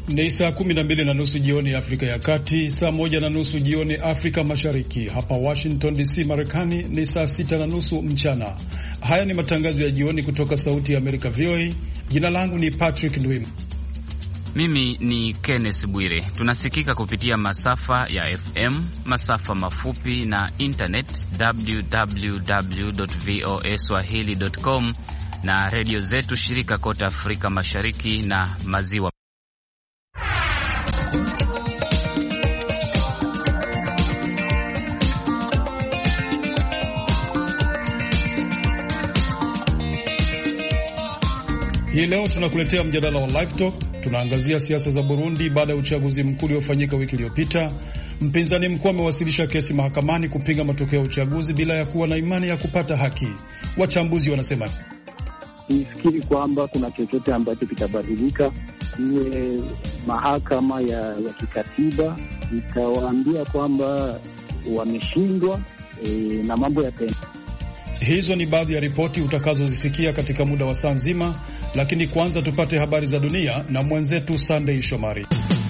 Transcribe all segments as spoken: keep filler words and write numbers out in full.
Ni saa kumi na mbili na nusu jioni Afrika ya Kati, saa moja na nusu jioni Afrika Mashariki. Hapa Washington D C Marekani ni saa sita na nusu mchana. Haya ni matangazo ya jioni kutoka Sauti ya Amerika V O A. Jina langu ni Patrick Ndwim. Mimi ni Kenneth Bwire. Tunasikika kupitia masafa ya F M, masafa mafupi na internet w w w dot voa swahili dot com na redio zetu shirika kote Afrika Mashariki na Maziwa. Hii leo tunakuletea mjadala wa Live Talk. Tunaangazia siasa za Burundi baada ya uchaguzi mkuu uliofanyika wiki iliyopita. Mpinzani mkuu amewasilisha kesi mahakamani kupinga matokeo ya uchaguzi bila ya kuwa na imani ya kupata haki. Wachambuzi wanasema sifikiri kwamba kuna chochote ambacho kitabadilika. Iwe mahakama ya, ya kikatiba itawaambia kwamba wameshindwa e, na mambo ya tena. Hizo ni baadhi ya ripoti utakazozisikia katika muda wa saa nzima, lakini kwanza tupate habari za dunia na mwenzetu Sunday Shomari.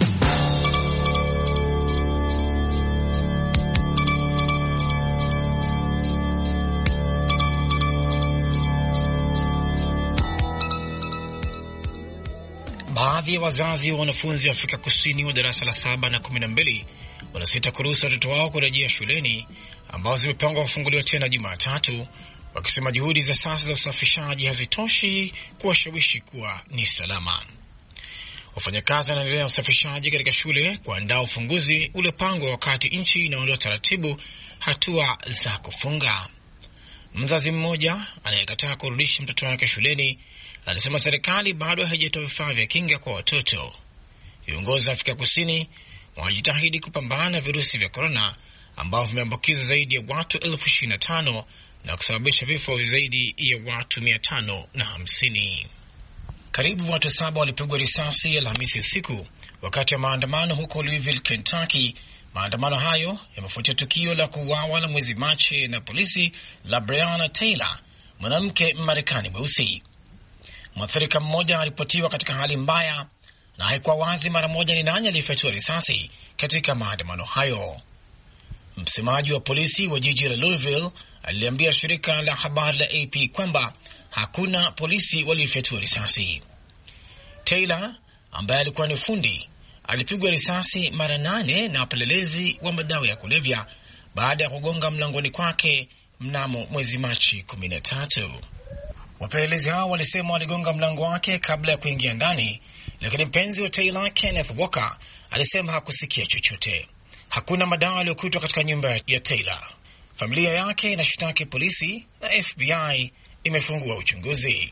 Baadhi ya wazazi wa wanafunzi wa Afrika Kusini wa darasa la saba na kumi na mbili wanasita kuruhusu watoto wao kurejea shuleni ambao zimepangwa kufunguliwa tena Jumatatu, wakisema juhudi za sasa za usafishaji hazitoshi kuwashawishi kuwa ni salama. Wafanyakazi wanaendelea usafishaji katika shule kuandaa ufunguzi uliopangwa wakati nchi inaondoa taratibu hatua za kufunga. Mzazi mmoja anayekataa kurudisha mtoto wake shuleni alisema serikali bado haijatoa vifaa vya kinga kwa watoto. Viongozi wa Afrika Kusini wanajitahidi kupambana na virusi vya korona ambao vimeambukiza zaidi ya watu elfu ishirini na tano na kusababisha vifo zaidi ya watu mia tano na hamsini. Karibu watu saba walipigwa risasi Alhamisi usiku wakati wa maandamano huko Louisville, Kentucky. Maandamano hayo yamefuatia tukio la kuuawa la mwezi Machi na polisi la Breonna Taylor, mwanamke Marekani mweusi. Mwathirika mmoja alipotiwa katika hali mbaya na haikuwa wazi mara moja ni nani aliyefyatua risasi katika maandamano hayo. Msemaji wa polisi wa jiji la Louisville aliambia shirika la habari la A P kwamba hakuna polisi waliofyatua risasi. Taylor, ambaye alikuwa ni fundi, alipigwa risasi mara nane na wapelelezi wa madawa ya kulevya baada ya kugonga mlangoni kwake mnamo mwezi Machi kumi na tatu. Wapelelezi hao walisema waligonga mlango wake kabla ya kuingia ndani, lakini mpenzi wa Taylor, Kenneth Walker, alisema hakusikia chochote. Hakuna madawa yaliyokutwa katika nyumba ya Taylor. Familia yake inashitaki polisi na F B I imefungua uchunguzi.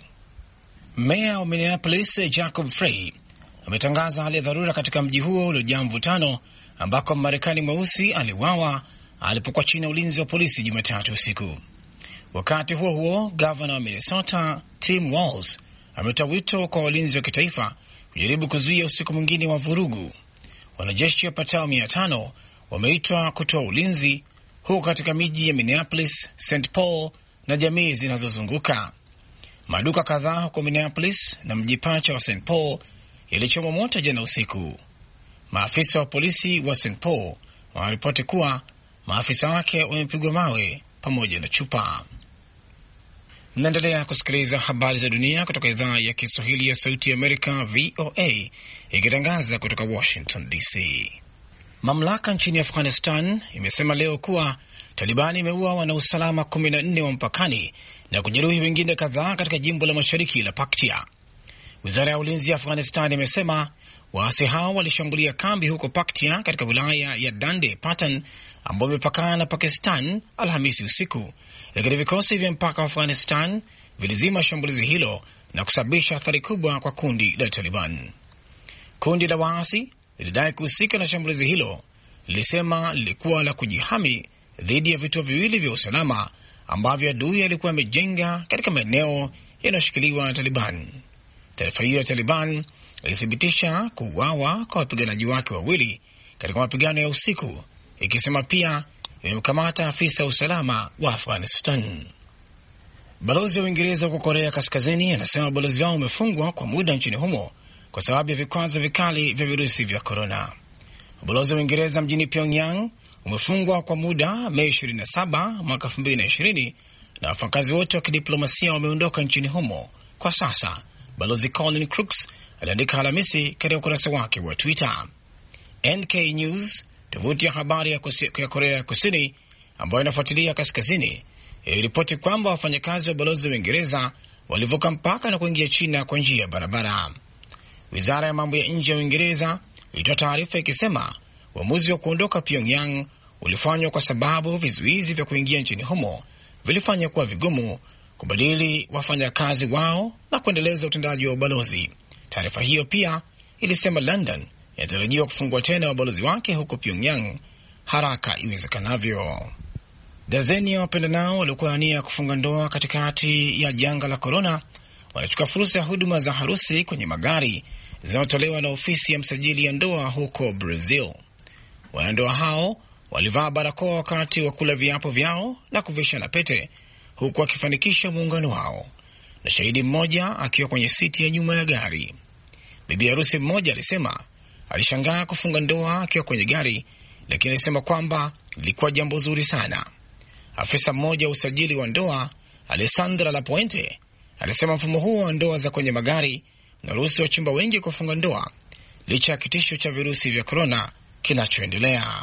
Meya wa Minneapolis, Jacob Frey, ametangaza hali ya dharura katika mji huo uliojaa mvutano ambako Marekani mweusi aliuawa alipokuwa chini ya ulinzi wa polisi Jumatatu usiku. Wakati huo huo, gavana wa Minnesota Tim Walz ametoa wito kwa walinzi wa kitaifa kujaribu kuzuia usiku mwingine wa vurugu. Wanajeshi wapatao mia tano wameitwa kutoa ulinzi huko katika miji ya Minneapolis, Saint Paul na jamii zinazozunguka. Maduka kadhaa huko Minneapolis na mji pacha wa Saint Paul yalichomwa moto jana usiku. Maafisa wa polisi wa Saint Paul wanaripoti kuwa maafisa wake wamepigwa mawe pamoja na chupa. Mnaendelea kusikiliza habari za dunia kutoka idhaa ya Kiswahili ya Sauti ya Amerika V O A ikitangaza kutoka Washington D C. Mamlaka nchini Afghanistan imesema leo kuwa Talibani imeua wanausalama kumi na nne wa mpakani na kujeruhi wengine kadhaa katika jimbo la mashariki la Paktia. Wizara ya ulinzi ya Afghanistan imesema waasi hao walishambulia kambi huko Paktia katika wilaya ya Dande Patan ambao imepakana na Pakistan Alhamisi usiku, lakini vikosi vya mpaka wa Afghanistan vilizima shambulizi hilo na kusababisha athari kubwa kwa kundi la Taliban. Kundi la waasi lilidai kuhusika na shambulizi hilo, lilisema lilikuwa la kujihami dhidi ya vituo viwili vya usalama ambavyo adui alikuwa amejenga katika maeneo yanayoshikiliwa na Taliban. Taarifa hiyo ya Taliban ilithibitisha kuuawa kwa wapiganaji wake wawili katika mapigano ya usiku, ikisema pia imemkamata afisa usalama wa Afghanistan. Balozi wa Uingereza huko Korea Kaskazini anasema balozi wao umefungwa kwa muda nchini humo kwa sababu ya vikwazo vikali vya virusi vya korona. Ubalozi wa Uingereza mjini Pyongyang umefungwa kwa muda Mei ishirini na saba mwaka elfu mbili na ishirini na wafanyakazi wote wa kidiplomasia wameondoka nchini humo kwa sasa, Balozi Colin Crooks aliandika Alhamisi katika ukurasa wake wa Twitter. N K News, tovuti ya habari ya, ya Korea ya Kusini ambayo inafuatilia kaskazini, iliripoti kwamba wafanyakazi wa balozi wa Uingereza walivuka mpaka na kuingia China kwa njia ya barabara. Wizara ya mambo ya nje ya Uingereza ilitoa taarifa ikisema uamuzi wa kuondoka Pyongyang ulifanywa kwa sababu vizuizi vya kuingia nchini humo vilifanya kuwa vigumu kubadili wafanyakazi wao na kuendeleza utendaji wa ubalozi. Taarifa hiyo pia ilisema London inatarajiwa kufungua tena ubalozi wake huko Pyongyang haraka iwezekanavyo. Dazeni ya wapendanao walikuwa nia kufunga ndoa katikati ya janga la korona wanachukua fursa ya huduma za harusi kwenye magari zinazotolewa na ofisi ya msajili ya ndoa huko Brazil. Wanandoa hao walivaa barakoa wakati wa kula viapo vyao na kuvisha na pete, huku akifanikisha muungano wao, na shahidi mmoja akiwa kwenye siti ya nyuma ya gari. Bibi harusi mmoja alisema alishangaa kufunga ndoa akiwa kwenye gari, lakini alisema kwamba ilikuwa jambo zuri sana. Afisa mmoja wa usajili wa ndoa, Alessandra Lapuente, alisema mfumo huo wa ndoa za kwenye magari unaruhusu wachumba wengi kufunga ndoa licha ya kitisho cha virusi vya korona kinachoendelea.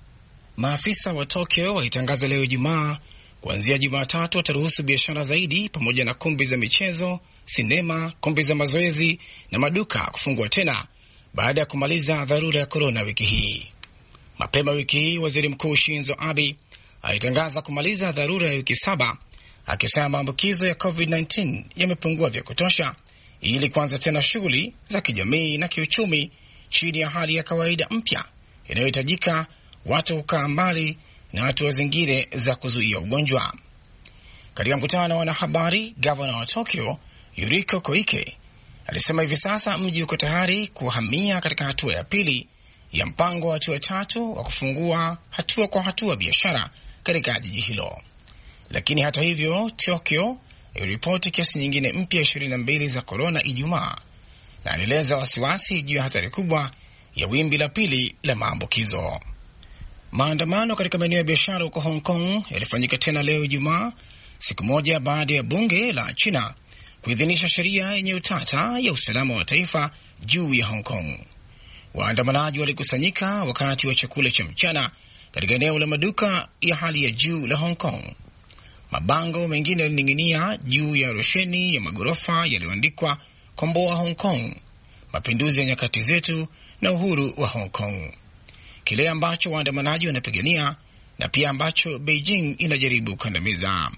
Maafisa wa Tokyo walitangaza leo Ijumaa kuanzia Jumatatu wataruhusu biashara zaidi pamoja na kumbi za michezo, sinema, kumbi za mazoezi na maduka kufungua tena baada ya kumaliza dharura ya korona wiki hii. Mapema wiki hii Waziri Mkuu Shinzo Abe alitangaza kumaliza dharura ya wiki saba, akisema maambukizo ya COVID kumi na tisa yamepungua vya kutosha ili kuanza tena shughuli za kijamii na kiuchumi chini ya hali ya kawaida mpya inayohitajika watu kukaa mbali na hatua zingine za kuzuia ugonjwa. Katika mkutano na wanahabari, gavana wa Tokyo Yuriko Koike alisema hivi sasa mji uko tayari kuhamia katika hatua ya pili ya mpango wa hatua tatu wa kufungua hatua kwa hatua biashara katika jiji hilo. Lakini hata hivyo, Tokyo iliripoti kesi nyingine mpya ishirini na mbili za korona Ijumaa na alieleza wasiwasi juu ya hatari kubwa ya wimbi la pili la maambukizo. Maandamano katika maeneo ya biashara huko Hong Kong yalifanyika tena leo Ijumaa, siku moja baada ya bunge la China kuidhinisha sheria yenye utata ya usalama wa taifa juu ya Hong Kong. Waandamanaji walikusanyika wakati wa chakula cha mchana katika eneo la maduka ya hali ya juu la Hong Kong. Mabango mengine yalining'inia juu ya rosheni ya magorofa yaliyoandikwa Komboa Hong Kong, mapinduzi ya nyakati zetu na uhuru wa Hong Kong, kile ambacho waandamanaji wanapigania na pia ambacho Beijing inajaribu kukandamiza.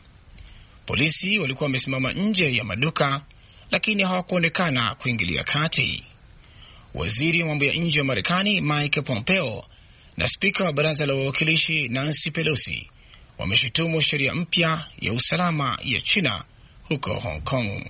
Polisi walikuwa wamesimama nje ya maduka, lakini hawakuonekana kuingilia kati. Waziri wa mambo ya nje wa Marekani Mike Pompeo na spika wa baraza la wawakilishi Nancy Pelosi wameshutumu sheria mpya ya usalama ya China huko Hong Kong.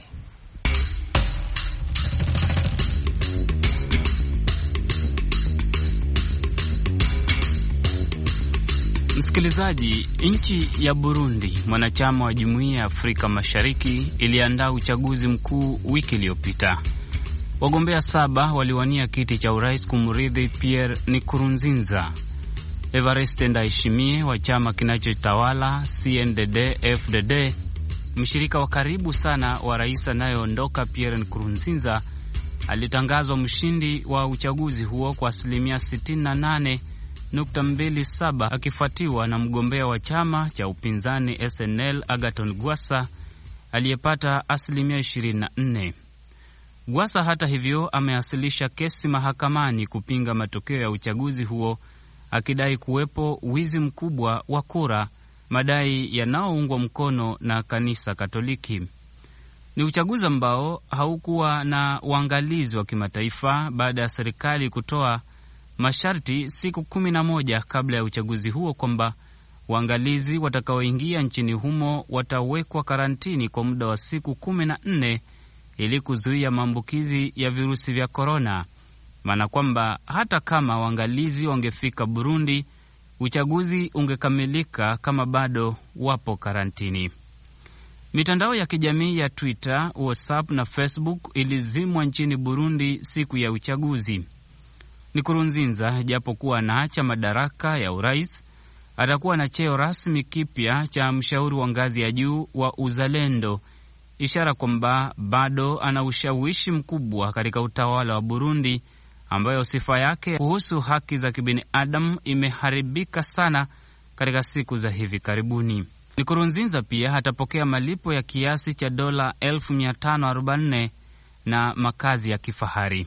Msikilizaji, nchi ya Burundi, mwanachama wa Jumuiya ya Afrika Mashariki, iliandaa uchaguzi mkuu wiki iliyopita. Wagombea saba waliwania kiti cha urais kumrithi Pierre Nkurunziza. Evariste Ndayishimiye wa chama kinachotawala C N D D F D D, mshirika wa karibu sana wa rais anayeondoka Pierre Nkurunziza, alitangazwa mshindi wa uchaguzi huo kwa asilimia sitini na nane nukta mbili saba, akifuatiwa na mgombea wa chama cha upinzani S N L Agathon Rwasa aliyepata asilimia ishirini na nne. Rwasa hata hivyo ameasilisha kesi mahakamani kupinga matokeo ya uchaguzi huo, akidai kuwepo wizi mkubwa wa kura, madai yanayoungwa mkono na kanisa Katoliki. Ni uchaguzi ambao haukuwa na uangalizi wa kimataifa baada ya serikali kutoa masharti siku kumi na moja kabla ya uchaguzi huo kwamba waangalizi watakaoingia nchini humo watawekwa karantini kwa muda wa siku kumi na nne ili kuzuia maambukizi ya virusi vya korona. Maana kwamba hata kama waangalizi wangefika Burundi, uchaguzi ungekamilika kama bado wapo karantini. Mitandao ya kijamii ya Twitter, WhatsApp na Facebook ilizimwa nchini Burundi siku ya uchaguzi. Nkurunziza japokuwa anaacha madaraka ya urais, atakuwa na cheo rasmi kipya cha mshauri wa ngazi ya juu wa uzalendo, ishara kwamba bado ana ushawishi mkubwa katika utawala wa Burundi, ambayo sifa yake kuhusu haki za kibinadamu imeharibika sana katika siku za hivi karibuni. Nkurunziza pia atapokea malipo ya kiasi cha dola elfu mia tano arobaini na makazi ya kifahari.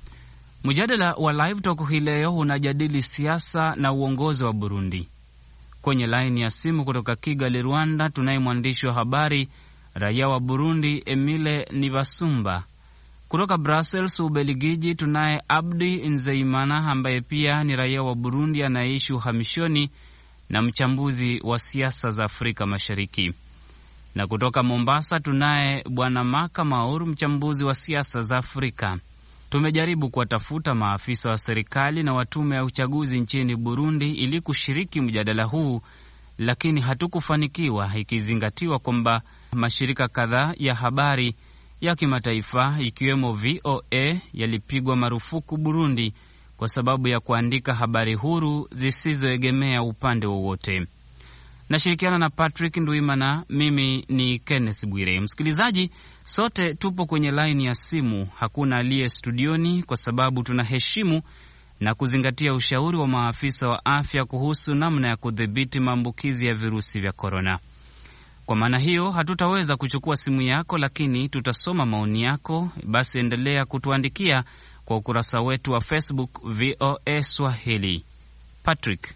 Mjadala wa Live Talk hii leo unajadili siasa na uongozi wa Burundi. Kwenye laini ya simu kutoka Kigali, Rwanda, tunaye mwandishi wa habari raia wa Burundi Emile Nivasumba. Kutoka Brussels, Ubelgiji, tunaye Abdi Nzeimana ambaye pia ni raia wa Burundi anayeishi uhamishoni na mchambuzi wa siasa za Afrika Mashariki. Na kutoka Mombasa tunaye Bwana Maka Mauru, mchambuzi wa siasa za Afrika. Tumejaribu kuwatafuta maafisa wa serikali na watume ya uchaguzi nchini Burundi ili kushiriki mjadala huu, lakini hatukufanikiwa, ikizingatiwa kwamba mashirika kadhaa ya habari ya kimataifa ikiwemo V O A yalipigwa marufuku Burundi kwa sababu ya kuandika habari huru zisizoegemea upande wowote. Nashirikiana na Patrick Nduimana, mimi ni Kenneth Bwire. Msikilizaji, sote tupo kwenye line ya simu, hakuna aliye studioni kwa sababu tunaheshimu na kuzingatia ushauri wa maafisa wa afya kuhusu namna ya kudhibiti maambukizi ya virusi vya korona. Kwa maana hiyo hatutaweza kuchukua simu yako, lakini tutasoma maoni yako. Basi endelea kutuandikia kwa ukurasa wetu wa Facebook V O A Swahili. Patrick.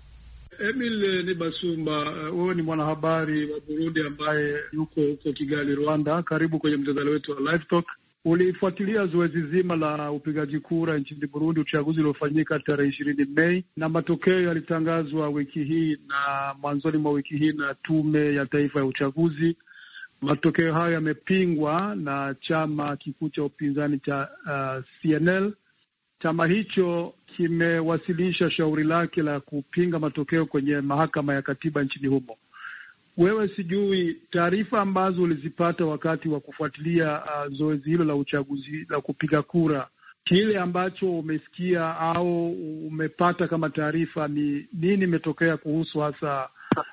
Emile Nibasumba, wewe ni mwanahabari wa Burundi ambaye yuko huko Kigali, Rwanda. Karibu kwenye mjadala wetu wa Live Talk. Ulifuatilia zoezi zima la upigaji kura nchini Burundi, uchaguzi uliofanyika tarehe ishirini Mei, na matokeo yalitangazwa wiki hii na mwanzoni mwa wiki hii na Tume ya Taifa ya Uchaguzi. Matokeo hayo yamepingwa na chama kikuu cha upinzani cha uh, C N L. Chama hicho kimewasilisha shauri lake la kupinga matokeo kwenye mahakama ya katiba nchini humo. Wewe, sijui taarifa ambazo ulizipata wakati wa kufuatilia uh, zoezi hilo la uchaguzi la kupiga kura, kile ambacho umesikia au umepata kama taarifa, ni nini imetokea kuhusu hasa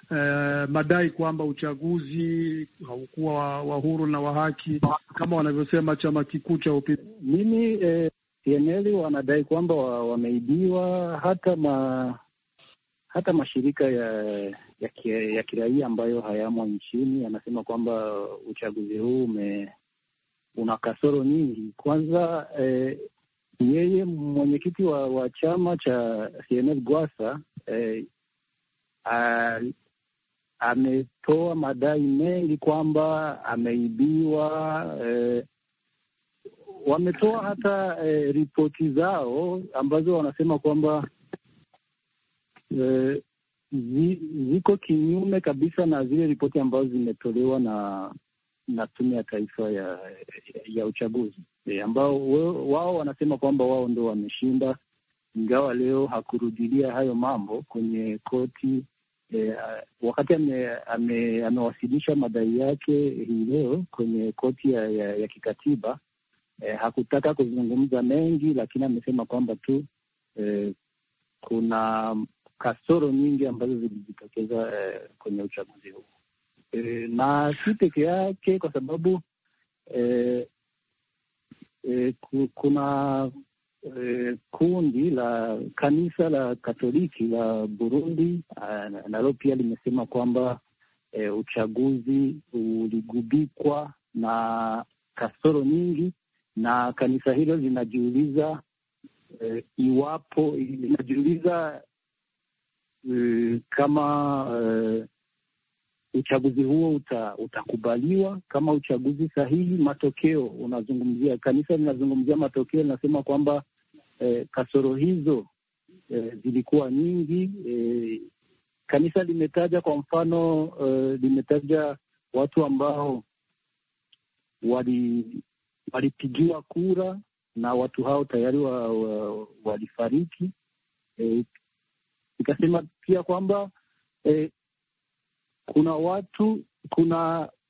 uh, madai kwamba uchaguzi haukuwa wa huru na wa haki kama wanavyosema chama kikuu cha upinzani? Mimi eh... C N L wanadai kwamba wameibiwa. Hata ma hata mashirika ya ya, ki, ya kiraia ambayo hayamo nchini yanasema kwamba uchaguzi huu ume, una kasoro nyingi. Kwanza eh, yeye mwenyekiti wa, wa chama cha C N L Gwasa eh, ametoa madai mengi kwamba ameibiwa. eh, Wametoa hata eh, ripoti zao ambazo wanasema kwamba eh, zi, ziko kinyume kabisa na zile ripoti ambazo zimetolewa na na Tume ya Taifa ya, ya Uchaguzi eh, ambao wao wanasema kwamba wao ndio wameshinda, ingawa leo hakurudilia hayo mambo kwenye koti eh, wakati amewasilisha ame, madai yake hii leo kwenye koti ya, ya, ya kikatiba. Eh, hakutaka kuzungumza mengi, lakini amesema kwamba tu eh, kuna kasoro nyingi ambazo zilijitokeza eh, kwenye uchaguzi huu eh, na si peke yake, kwa sababu eh, eh, kuna eh, kundi la kanisa la Katoliki la Burundi eh, nalo pia limesema kwamba eh, uchaguzi uligubikwa na kasoro nyingi, na kanisa hilo linajiuliza eh, iwapo linajiuliza eh, kama eh, uchaguzi huo uta, utakubaliwa kama uchaguzi sahihi. Matokeo unazungumzia, kanisa linazungumzia matokeo, linasema kwamba eh, kasoro hizo eh, zilikuwa nyingi. Eh, kanisa limetaja kwa mfano eh, limetaja watu ambao wali walipigiwa kura na watu hao tayari wa, wa, walifariki. E, ikasema pia kwamba e, kuna watu kuna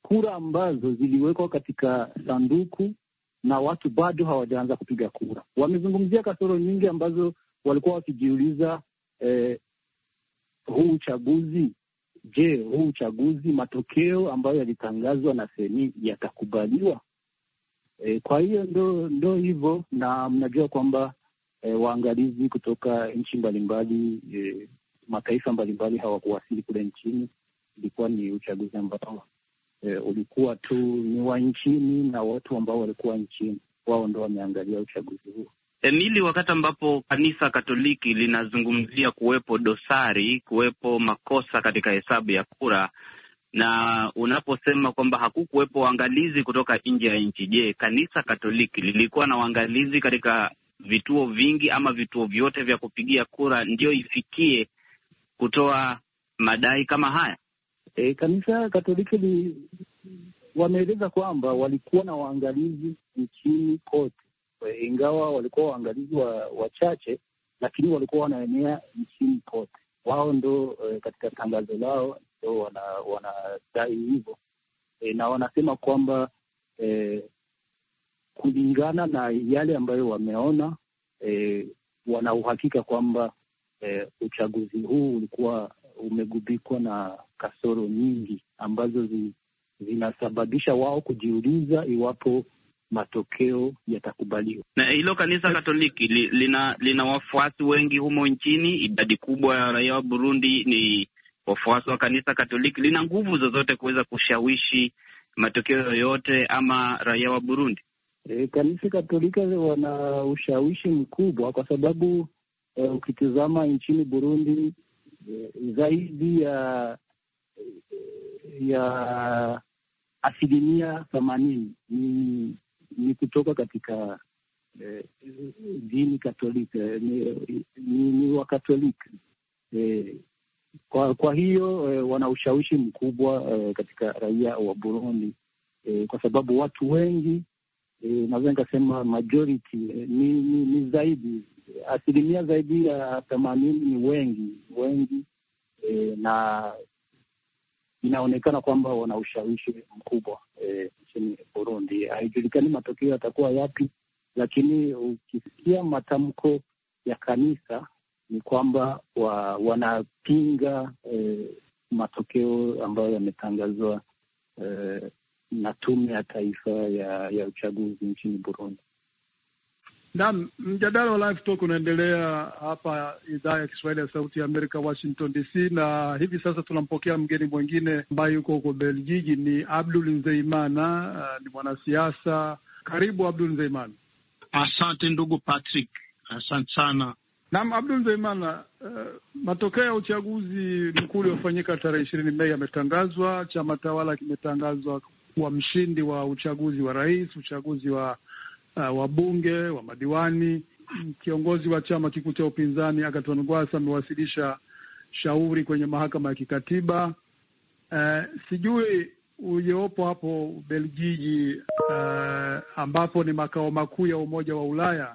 kura ambazo ziliwekwa katika sanduku na watu bado hawajaanza kupiga kura. Wamezungumzia kasoro nyingi ambazo walikuwa wakijiuliza, eh, huu uchaguzi, je, huu uchaguzi matokeo ambayo yalitangazwa na seni yatakubaliwa? E, kwa hiyo ndo ndo hivyo, na mnajua kwamba e, waangalizi kutoka nchi mbalimbali, e, mataifa mbalimbali hawakuwasili kule nchini. Ilikuwa ni uchaguzi ambao e, ulikuwa tu ni wa nchini, na watu ambao walikuwa nchini wao ndo wameangalia uchaguzi huo. Emili, wakati ambapo kanisa Katoliki linazungumzia kuwepo dosari, kuwepo makosa katika hesabu ya kura, na unaposema kwamba hakukuwepo waangalizi kutoka nje ya nchi, je, kanisa Katoliki lilikuwa na waangalizi katika vituo vingi ama vituo vyote vya kupigia kura ndio ifikie kutoa madai kama haya? E, kanisa Katoliki li, wameeleza kwamba walikuwa na waangalizi nchini kote, ingawa walikuwa waangalizi wachache wa lakini walikuwa wanaenea nchini kote. Wao ndo e, katika tangazo lao ndo wanadai wana hivyo e, na wanasema kwamba e, kulingana na yale ambayo wameona, e, wana uhakika kwamba e, uchaguzi huu ulikuwa umegubikwa na kasoro nyingi ambazo zi, zinasababisha wao kujiuliza iwapo matokeo yatakubaliwa. Na hilo kanisa Katoliki li, lina lina wafuasi wengi humo nchini. Idadi kubwa ya raia wa Burundi ni wafuasi wa kanisa Katoliki. Lina nguvu zozote kuweza kushawishi matokeo yoyote ama raia wa Burundi? E, kanisa Katoliki wana ushawishi mkubwa kwa sababu e, ukitizama nchini Burundi e, zaidi ya ya asilimia themanini ni ni kutoka katika eh, dini Katoliki, ni, ni, ni wa Katoliki. Eh, kwa kwa hiyo eh, wana ushawishi mkubwa eh, katika raia wa Burundi eh, kwa sababu watu wengi eh, naweza nikasema majority eh, ni, ni, ni zaidi asilimia zaidi ya themanini ni wengi wengi eh, na inaonekana kwamba wana ushawishi mkubwa e, nchini Burundi. Haijulikani matokeo yatakuwa yapi, lakini ukisikia matamko ya kanisa ni kwamba wa, wanapinga e, matokeo ambayo yametangazwa e, na tume ya taifa ya, ya uchaguzi nchini Burundi. Naam, mjadala wa Live Talk unaendelea hapa idhaa ya Kiswahili ya Sauti ya Amerika, Washington D C, na hivi sasa tunampokea mgeni mwingine ambaye yuko huko Belgiji. Ni Abdul Nzeimana, uh, ni mwanasiasa. Karibu Abdul Nzeimana. Asante ndugu Patrick, asante sana. Naam, Abdul Nzeimana, uh, matokeo ya uchaguzi mkuu uliofanyika tarehe ishirini Mei yametangazwa. Chama tawala kimetangazwa kuwa mshindi wa uchaguzi wa rais, uchaguzi wa Uh, wabunge, wa madiwani. Kiongozi wa chama kikuu cha upinzani Agathon Rwasa amewasilisha shauri kwenye mahakama ya kikatiba. Uh, sijui uliopo hapo Belgiji, uh, ambapo ni makao makuu ya Umoja wa Ulaya,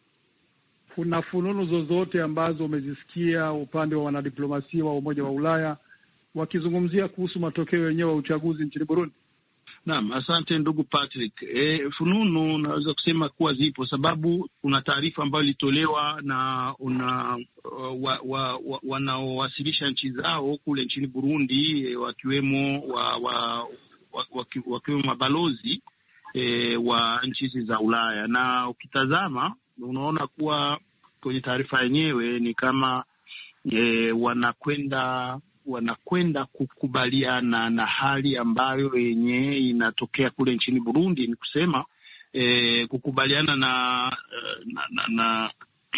kuna fununu zozote ambazo umezisikia upande wa wanadiplomasia wa Umoja wa Ulaya wakizungumzia kuhusu matokeo yenyewe ya uchaguzi nchini Burundi? Naam, asante ndugu Patrick. E, fununu naweza kusema kuwa zipo, sababu kuna taarifa ambayo ilitolewa na una wa, wa, wa, wanaowasilisha nchi zao kule nchini Burundi, e, wakiwemo wa, wa, wa, wakiwemo mabalozi e, wa nchi hizi za Ulaya, na ukitazama unaona kuwa kwenye taarifa yenyewe ni kama e, wanakwenda wanakwenda kukubaliana na hali ambayo yenye inatokea kule nchini Burundi. Ni kusema eh, kukubaliana na na, na, na,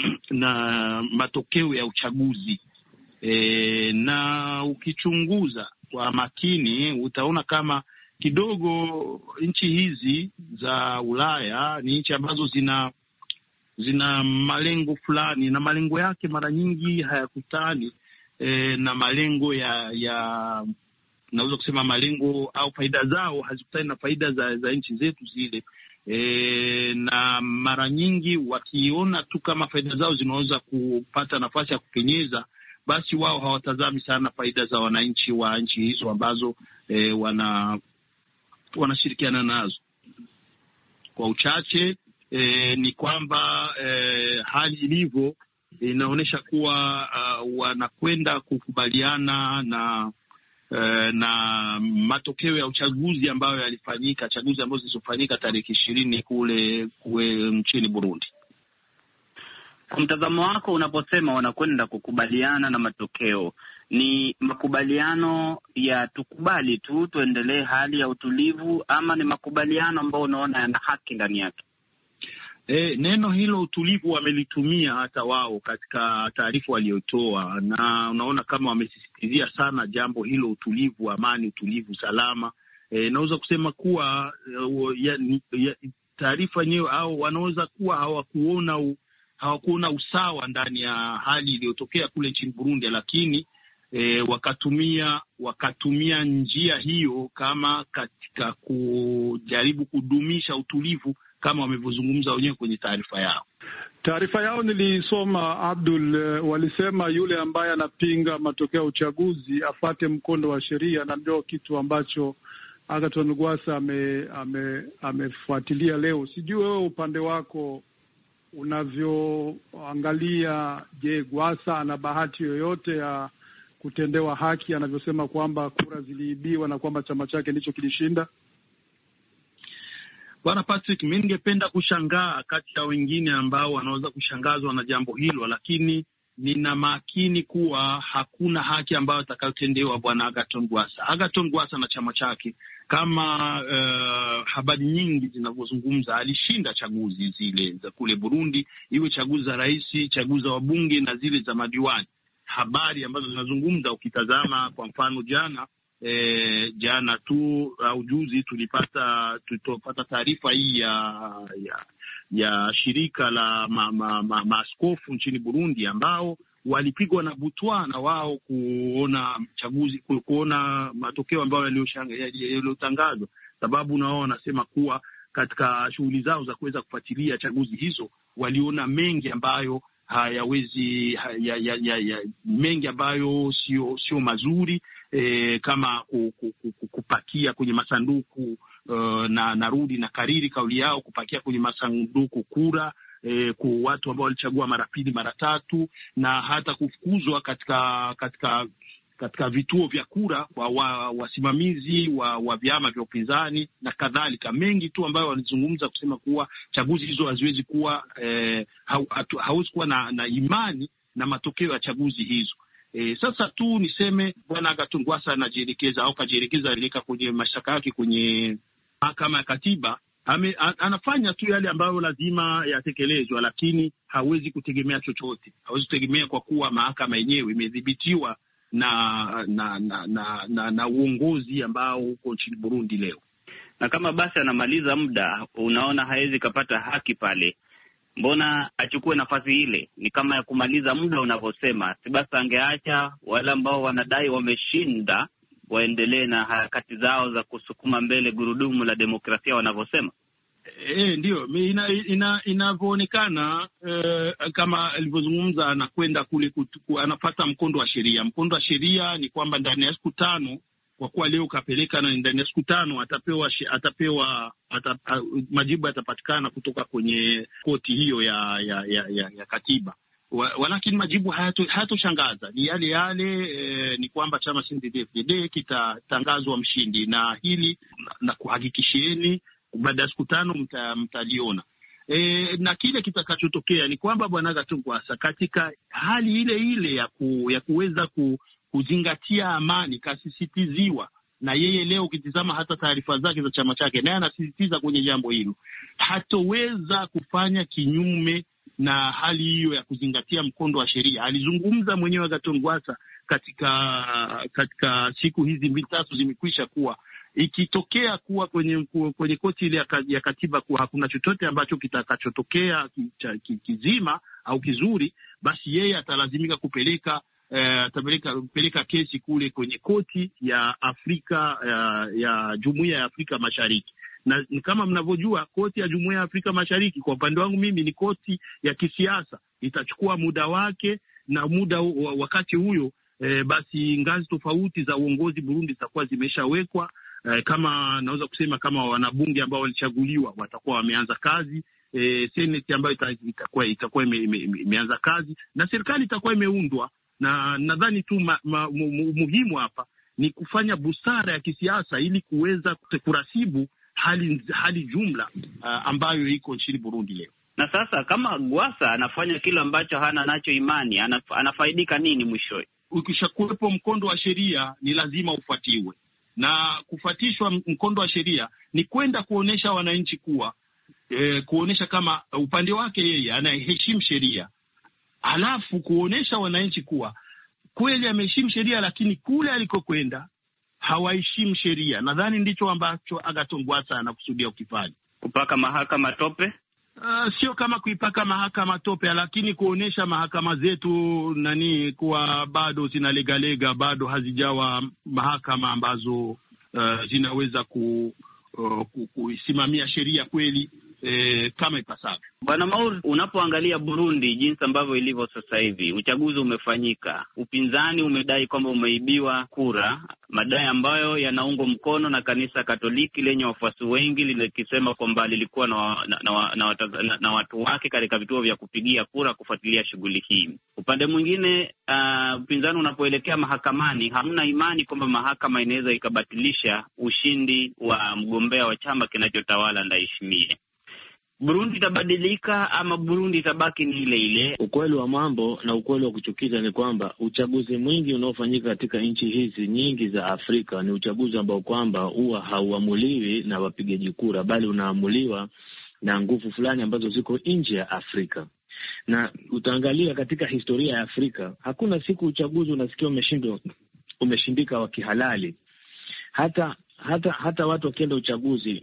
na matokeo ya uchaguzi eh, na ukichunguza kwa makini utaona kama kidogo nchi hizi za Ulaya ni nchi ambazo zina zina malengo fulani, na malengo yake mara nyingi hayakutani E, na malengo ya ya naweza kusema malengo au faida zao hazikutani na faida za, za nchi zetu zile. E, na mara nyingi wakiona tu kama faida zao zinaweza kupata nafasi ya kupenyeza, basi wao hawatazami sana faida za wananchi wa nchi hizo ambazo e, wana wanashirikiana nazo. Kwa uchache e, ni kwamba e, hali ilivyo inaonyesha kuwa uh, wanakwenda kukubaliana na uh, na matokeo ya uchaguzi ambayo yalifanyika, chaguzi ambazo zilizofanyika tarehe ishirini kule kule nchini Burundi. Kwa mtazamo wako, unaposema wanakwenda kukubaliana na matokeo, ni makubaliano ya tukubali tu tuendelee hali ya utulivu, ama ni makubaliano ambayo unaona yana haki ndani yake? E, neno hilo utulivu wamelitumia hata wao katika taarifa waliotoa, na unaona kama wamesisitizia sana jambo hilo, utulivu, amani, utulivu, salama. E, naweza kusema kuwa taarifa yenyewe au wanaweza kuwa hawakuona hawakuona usawa ndani ya hali iliyotokea kule nchini Burundi, lakini e, wakatumia wakatumia njia hiyo kama katika kujaribu kudumisha utulivu kama wamevyozungumza wenyewe kwenye taarifa yao. Taarifa yao nilisoma, Abdul, walisema yule ambaye anapinga matokeo ya uchaguzi afate mkondo wa sheria, na ndio kitu ambacho Agathon Rwasa ame, ame, amefuatilia leo. Sijui wewe upande wako unavyoangalia. Je, Rwasa ana bahati yoyote ya kutendewa haki anavyosema kwamba kura ziliibiwa na kwamba chama chake ndicho kilishinda? Bwana Patrick, mimi ningependa kushangaa kati ya wengine ambao wanaweza kushangazwa na jambo hilo, lakini nina makini kuwa hakuna haki ambayo atakayotendewa bwana Agathon Rwasa. Agathon Rwasa na chama chake, kama uh, habari nyingi zinavyozungumza, alishinda chaguzi zile za kule Burundi, iwe chaguzi za rais, chaguzi za wabunge na zile za madiwani. Habari ambazo zinazungumza, ukitazama kwa mfano jana E, jana tu au juzi tulipata tulipata taarifa hii ya, ya ya shirika la ma, ma, ma, maaskofu nchini Burundi ambao walipigwa na butwa na wao kuona chaguzi ku, kuona matokeo ambayo yaliyotangazwa, sababu na wao wanasema kuwa katika shughuli zao za kuweza kufuatilia chaguzi hizo waliona mengi ambayo hayawezi ya, ya, ya, ya, mengi ambayo sio sio mazuri. E, kama kupakia kwenye masanduku uh, na narudi na kariri kauli yao, kupakia kwenye masanduku kura e, kwa watu ambao walichagua mara pili mara tatu, na hata kufukuzwa katika katika katika vituo vya kura wa wasimamizi wa, wa vyama vya upinzani na kadhalika. Mengi tu ambayo walizungumza kusema kuwa chaguzi hizo haziwezi kuwa eh, hauwezi kuwa na, na imani na matokeo ya chaguzi hizo. E, sasa tu niseme bwana Agathon Rwasa anajielekeza au kajielekeza alika kwenye mashtaka yake kwenye mahakama ya katiba. Ame, an, anafanya tu yale ambayo lazima yatekelezwa, lakini hawezi kutegemea chochote. Hawezi kutegemea kwa kuwa mahakama yenyewe imedhibitiwa na na na, na, na na uongozi ambao uko nchini Burundi leo. Na kama basi anamaliza muda, unaona hawezi kapata haki pale, mbona achukue nafasi ile? Ni kama ya kumaliza muda unavyosema. Si basi angeacha wale ambao wanadai wameshinda waendelee na harakati zao za kusukuma mbele gurudumu la demokrasia wanavyosema? E, ndio ina, ina, inavyoonekana e, kama alivyozungumza, anakwenda kule kutuku, anapata mkondo wa sheria. Mkondo wa sheria ni kwamba ndani ya siku tano, kwa kuwa leo kapeleka, na ndani ya siku tano atapewa atapewa atap, majibu yatapatikana kutoka kwenye koti hiyo ya ya ya, ya, ya katiba. Walakini majibu hayatoshangaza, hayato ni yale yale. E, ni kwamba chama C N D D F D D kitatangazwa mshindi, na hili na, na kuhakikishieni baada ya siku tano mtaliona. E, na kile kitakachotokea ni kwamba bwana Agathon Rwasa katika hali ile ile ya, ku, ya kuweza ku, kuzingatia amani kasisitiziwa na yeye. Leo ukitizama hata taarifa zake za chama chake, naye anasisitiza kwenye jambo hilo, hatoweza kufanya kinyume na hali hiyo ya kuzingatia mkondo wa sheria. Alizungumza mwenyewe Agathon Rwasa katika katika siku hizi mbili tatu zimekwisha kuwa ikitokea kuwa kwenye kwenye koti ile ya katiba kuwa hakuna chochote ambacho kitakachotokea kizima au kizuri, basi yeye atalazimika kupeleka eh, atapeleka kupeleka kesi kule kwenye koti ya Afrika ya, ya Jumuiya ya Afrika Mashariki. Na kama mnavyojua, koti ya Jumuiya ya Afrika Mashariki kwa upande wangu mimi ni koti ya kisiasa, itachukua muda wake, na muda wakati huyo E, basi ngazi tofauti za uongozi Burundi zitakuwa zimeshawekwa. eh, kama naweza kusema kama wanabunge ambao walichaguliwa watakuwa wameanza kazi, eh, seneti ambayo itakuwa itakuwa imeanza kazi na serikali itakuwa imeundwa, na nadhani tu ma, ma, muhimu hapa ni kufanya busara ya kisiasa ili kuweza kurasibu hali hali jumla uh, ambayo iko nchini Burundi leo. Na sasa kama Gwasa anafanya kile ambacho hana nacho imani, anaf, anafaidika nini mwishowe? Ukishakuwepo mkondo wa sheria ni lazima ufuatiwe, na kufuatishwa mkondo wa sheria ni kwenda kuonesha wananchi kuwa eh, kuonesha kama upande wake yeye anaheshimu sheria, alafu kuonesha wananchi kuwa kweli ameheshimu sheria, lakini kule alikokwenda hawaheshimu sheria. Nadhani ndicho ambacho Agathon Rwasa anakusudia kufanya. Kupaka mahakama tope? Uh, sio kama kuipaka mahakama tope, lakini kuonesha mahakama zetu nani kuwa bado zinalegalega, bado hazijawa mahakama ambazo uh, zinaweza ku, uh, kusimamia sheria kweli eh, kama ipasavyo. Bwana Maur, unapoangalia Burundi jinsi ambavyo ilivyo sasa hivi, uchaguzi umefanyika, upinzani umedai kwamba umeibiwa kura, madai ambayo yanaungwa mkono na kanisa Katoliki lenye wafuasi wengi, likisema kwamba lilikuwa na, na, na, na, na, na watu wake katika vituo vya kupigia kura kufuatilia shughuli hii. Upande mwingine, uh, upinzani unapoelekea mahakamani, hamna imani kwamba mahakama inaweza ikabatilisha ushindi wa mgombea wa chama kinachotawala Ndayishimiye. Burundi itabadilika ama Burundi itabaki ni ile ile? Ukweli wa mambo na ukweli wa kuchukiza ni kwamba uchaguzi mwingi unaofanyika katika nchi hizi nyingi za Afrika ni uchaguzi ambao kwamba huwa hauamuliwi na wapigaji kura, bali unaamuliwa na nguvu fulani ambazo ziko nje ya Afrika. Na utaangalia katika historia ya Afrika, hakuna siku uchaguzi unasikia umeshindwa umeshindika wa kihalali. Hata hata hata watu wakienda uchaguzi,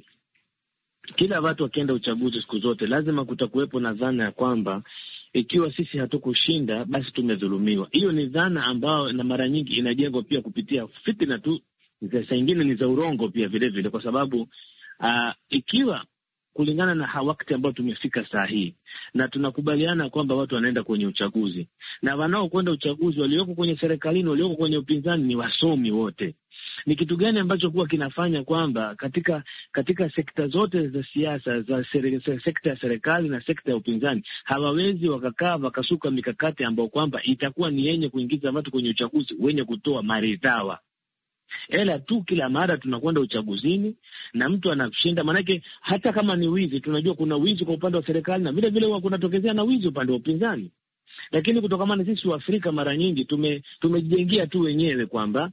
kila watu wakienda uchaguzi siku zote lazima kutakuwepo na dhana ya kwamba ikiwa sisi hatukushinda basi tumedhulumiwa. Hiyo ni dhana ambayo na mara nyingi inajengwa pia kupitia fitina tu, saa nyingine ni za urongo pia vile vile, kwa sababu uh, ikiwa kulingana na wakati ambao tumefika saa hii na tunakubaliana kwamba watu wanaenda kwenye uchaguzi, na wanaokwenda uchaguzi walioko kwenye serikalini, walioko kwenye upinzani ni wasomi wote, ni kitu gani ambacho kuwa kinafanya kwamba katika katika sekta zote za siasa za sere, sekta ya serikali na sekta ya upinzani hawawezi wakakaa wakasuka mikakati ambao kwamba itakuwa ni yenye kuingiza watu kwenye uchaguzi wenye kutoa maridhawa. Ela tu kila mara tunakwenda uchaguzini na mtu anashinda, manake hata kama ni wizi, tunajua kuna wizi kwa upande wa serikali na vile vile huwa kunatokezea na wizi upande wa upinzani. Lakini kutokana na sisi wa Afrika mara nyingi tume tumejijengia tu wenyewe kwamba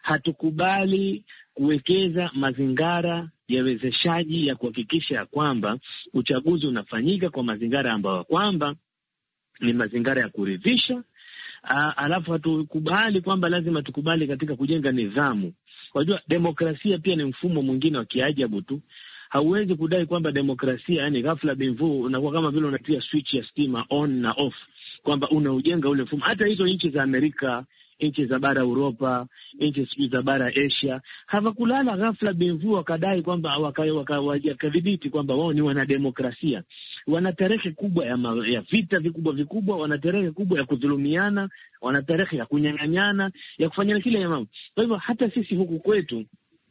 hatukubali kuwekeza mazingara ya wezeshaji ya kuhakikisha kwamba uchaguzi unafanyika kwa mazingara ambayo kwamba ni mazingara ya kuridhisha. Uh, alafu hatukubali kwamba lazima tukubali katika kujenga nidhamu. Wajua demokrasia pia ni mfumo mwingine wa kiajabu tu. Hauwezi kudai kwamba demokrasia yani ghafla bimvu unakuwa kama vile unatia switch ya stima on na off, kwamba unaujenga ule mfumo. Hata hizo nchi za Amerika, nchi za bara Europa, nchi za bara Asia hawakulala ghafla bimvu wakadai kwamba wakadhibiti kwamba wao ni wanademokrasia. Wana tarehe kubwa ya, ma, ya vita vikubwa vikubwa, wana tarehe kubwa ya kudhulumiana, wana tarehe ya kunyang'anyana, ya kufanya kile ya mambo. Kwa hivyo hata sisi huku kwetu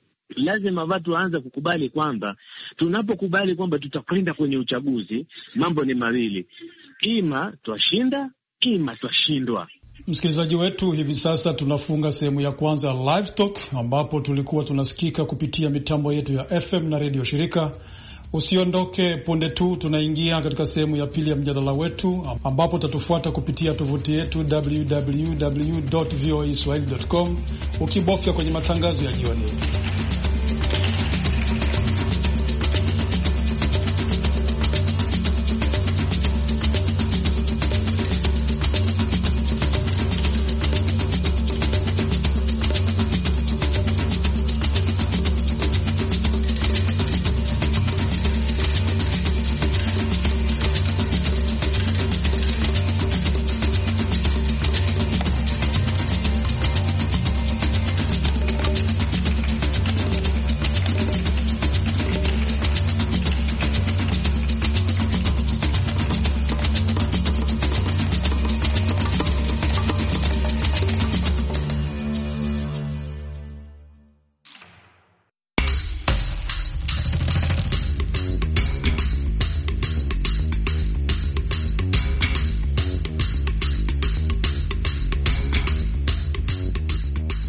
lazima watu waanze kukubali kwamba tunapokubali kwamba tutakwenda kwenye uchaguzi, mambo ni mawili, ima twashinda ima twashindwa. Msikilizaji wetu, hivi sasa tunafunga sehemu ya kwanza ya Live Talk, ambapo tulikuwa tunasikika kupitia mitambo yetu ya F M na redio shirika. Usiondoke, punde tu tunaingia katika sehemu ya pili ya mjadala wetu, ambapo tatufuata kupitia tovuti yetu w w w dot voa swahili dot com ukibofya kwenye matangazo ya jioni.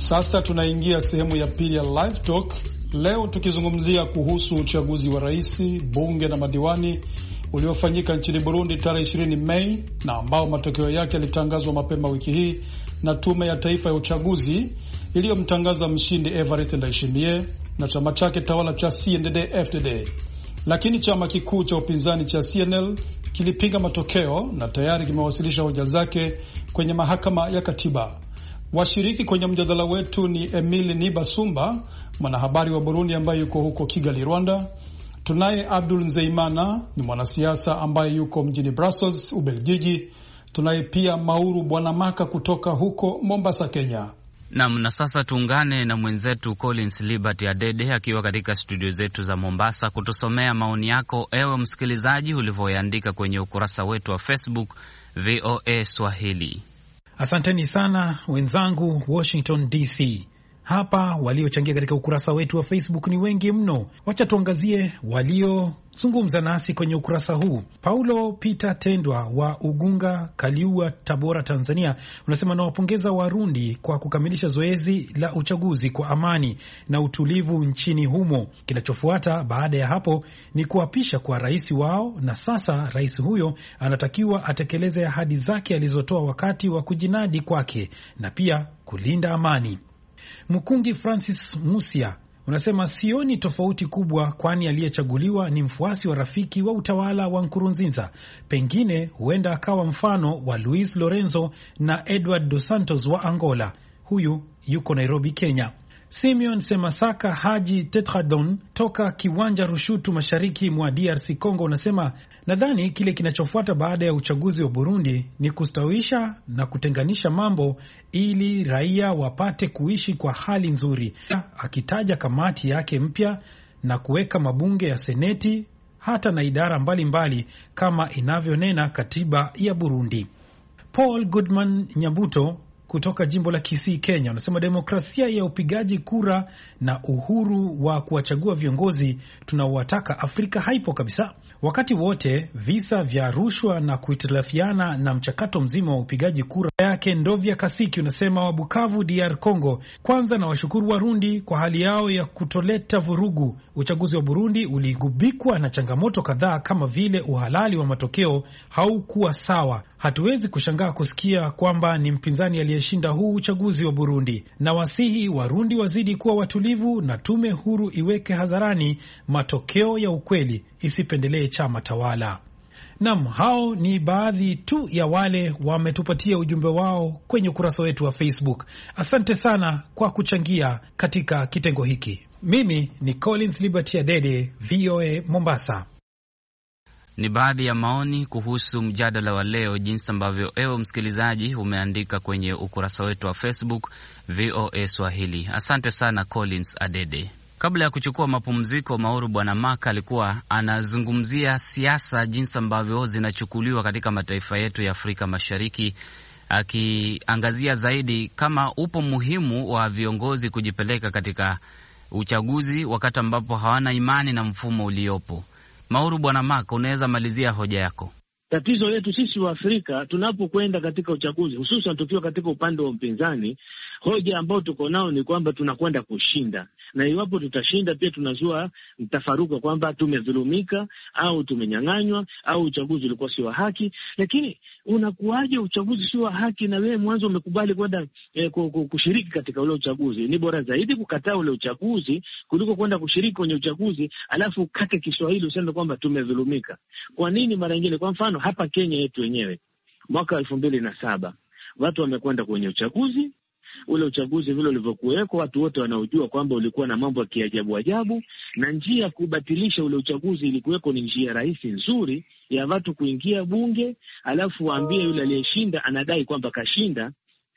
Sasa tunaingia sehemu ya pili ya Live Talk, leo tukizungumzia kuhusu uchaguzi wa rais, bunge na madiwani uliofanyika nchini Burundi tarehe ishirini Mei na ambao matokeo yake yalitangazwa mapema wiki hii na tume ya taifa ya uchaguzi iliyomtangaza mshindi Evariste Ndayishimiye na chama chake tawala cha C N D D F D D. Lakini chama kikuu cha upinzani cha C N L kilipinga matokeo na tayari kimewasilisha hoja zake kwenye mahakama ya katiba. Washiriki kwenye mjadala wetu ni Emile Nibasumba, mwanahabari wa Burundi ambaye yuko huko Kigali, Rwanda. Tunaye Abdul Nzeimana, ni mwanasiasa ambaye yuko mjini Brussels, Ubelgiji. Tunaye pia Mauru Bwanamaka kutoka huko Mombasa, Kenya. Naam, na sasa tuungane na mwenzetu Collins Liberty Adede akiwa katika studio zetu za Mombasa kutusomea maoni yako, ewe msikilizaji, ulivyoandika kwenye ukurasa wetu wa Facebook V O A Swahili. Asanteni sana wenzangu Washington D C. Hapa waliochangia katika ukurasa wetu wa Facebook ni wengi mno. Wacha tuangazie waliozungumza nasi kwenye ukurasa huu. Paulo Peter Tendwa wa Ugunga, Kaliua, Tabora, Tanzania, unasema nawapongeza Warundi kwa kukamilisha zoezi la uchaguzi kwa amani na utulivu nchini humo. Kinachofuata baada ya hapo ni kuapisha kwa rais wao, na sasa rais huyo anatakiwa atekeleze ahadi zake alizotoa wakati wa kujinadi kwake na pia kulinda amani. Mkungi Francis Musia unasema sioni tofauti kubwa, kwani aliyechaguliwa ni mfuasi wa rafiki wa utawala wa Nkurunziza. Pengine huenda akawa mfano wa Luis Lorenzo na Edward Dos Santos wa Angola. Huyu yuko Nairobi, Kenya. Simeon Semasaka Haji Tetradon toka Kiwanja Rushutu, mashariki mwa D R C Congo, unasema nadhani kile kinachofuata baada ya uchaguzi wa Burundi ni kustawisha na kutenganisha mambo ili raia wapate kuishi kwa hali nzuri, akitaja kamati yake mpya na kuweka mabunge ya seneti hata na idara mbalimbali mbali kama inavyonena katiba ya Burundi. Paul Goodman Nyabuto kutoka jimbo la Kisii, Kenya, unasema demokrasia ya upigaji kura na uhuru wa kuwachagua viongozi tunaowataka Afrika haipo kabisa. Wakati wote visa vya rushwa na kuhitilafiana na mchakato mzima wa upigaji kura yake. Ndovya Kasiki unasema wa Bukavu, D R Congo, kwanza na washukuru Warundi kwa hali yao ya kutoleta vurugu. Uchaguzi wa Burundi uligubikwa na changamoto kadhaa kama vile uhalali wa matokeo haukuwa sawa. Hatuwezi kushangaa kusikia kwamba ni mpinzani aliyeshinda huu uchaguzi wa Burundi. Na wasihi Warundi wazidi kuwa watulivu na tume huru iweke hadharani matokeo ya ukweli, isipendelee chama tawala. Naam, hao ni baadhi tu ya wale wametupatia ujumbe wao kwenye ukurasa wetu wa Facebook. Asante sana kwa kuchangia katika kitengo hiki. Mimi ni Collins Liberty Adede, V O A Mombasa. Ni baadhi ya maoni kuhusu mjadala wa leo, jinsi ambavyo ewe msikilizaji umeandika kwenye ukurasa wetu wa Facebook V O A Swahili. Asante sana Collins Adede. Kabla ya kuchukua mapumziko, Mauru Bwanamaka alikuwa anazungumzia siasa, jinsi ambavyo zinachukuliwa katika mataifa yetu ya Afrika Mashariki, akiangazia zaidi kama upo muhimu wa viongozi kujipeleka katika uchaguzi wakati ambapo hawana imani na mfumo uliopo. Mauru Bwanamaka, unaweza malizia hoja yako? Tatizo letu sisi wa Afrika tunapokwenda katika uchaguzi, hususan tukiwa katika upande wa upinzani, hoja ambayo tuko nao ni kwamba tunakwenda kushinda, na iwapo tutashinda pia tunazua mtafaruka kwamba tumedhulumika au tumenyang'anywa au uchaguzi ulikuwa si wa haki. Lakini unakuwaje uchaguzi si wa haki na wewe mwanzo umekubali kwenda eh, kushiriki katika ule uchaguzi? Ni bora zaidi kukataa ule uchaguzi kuliko kwenda kushiriki kwenye uchaguzi alafu ukate Kiswahili useme kwamba tumedhulumika. Kwa nini? Mara nyingine, kwa mfano hapa Kenya yetu wenyewe mwaka elfu mbili na saba watu wamekwenda kwenye uchaguzi. Ule uchaguzi vile ulivyokuweko, watu wote wanaojua kwamba ulikuwa na mambo ya kiajabu ajabu, na njia ya kubatilisha ule uchaguzi ilikuweko ni njia rahisi nzuri ya watu kuingia bunge, alafu waambie yule aliyeshinda anadai kwamba kashinda,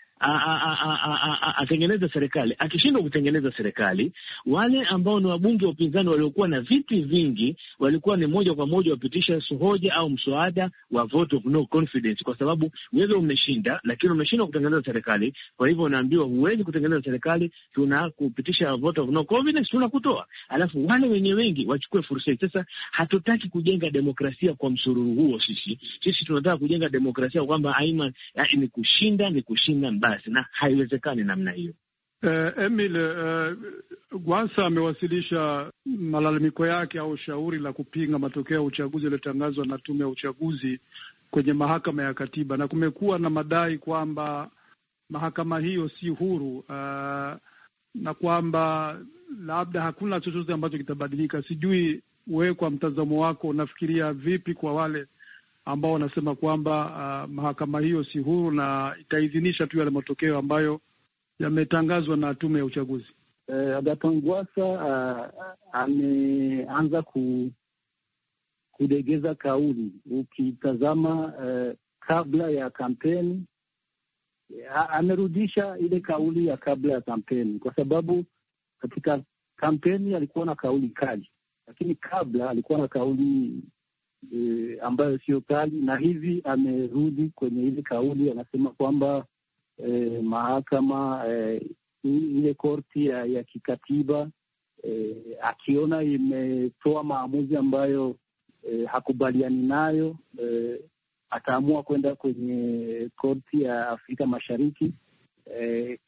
atengeneza serikali. Akishindwa kutengeneza serikali, wale ambao ni wabunge wa upinzani waliokuwa na viti vingi walikuwa ni moja kwa moja wapitisha hoja au mswada wa vote of no confidence, kwa sababu wewe umeshinda, lakini umeshindwa kutengeneza serikali. Kwa hivyo unaambiwa huwezi kutengeneza serikali, tunakupitisha vote of no confidence, tunakutoa. Alafu wale wenye wengi wachukue fursa hii. Sasa hatutaki kujenga demokrasia kwa msururu huo. Sisi sisi tunataka kujenga demokrasia kwamba aima ni kushinda ni kushinda basi, na haiwezekani namna hiyo. Uh, Emil, uh, Gwasa amewasilisha malalamiko yake au shauri la kupinga matokeo ya uchaguzi yaliyotangazwa na tume ya uchaguzi kwenye mahakama ya katiba, na kumekuwa na madai kwamba mahakama hiyo si huru, uh, na kwamba labda hakuna chochote ambacho kitabadilika. Sijui wewe kwa mtazamo wako unafikiria vipi kwa wale ambao wanasema kwamba uh, mahakama hiyo si huru na itaidhinisha tu yale matokeo ambayo yametangazwa na tume ya uchaguzi? Uh, Agathon Rwasa uh, ameanza ku, kudegeza kauli. Ukitazama uh, kabla ya kampeni uh, amerudisha ile kauli ya kabla ya kampeni, kwa sababu katika kampeni alikuwa na kauli kali, lakini kabla alikuwa na kauli uh, ambayo sio kali, na hivi amerudi kwenye ile kauli. Anasema kwamba uh, mahakama uh, ile korti ya, ya kikatiba eh, akiona imetoa maamuzi ambayo eh, hakubaliani nayo, eh, ataamua kwenda kwenye korti ya Afrika Mashariki. Eh,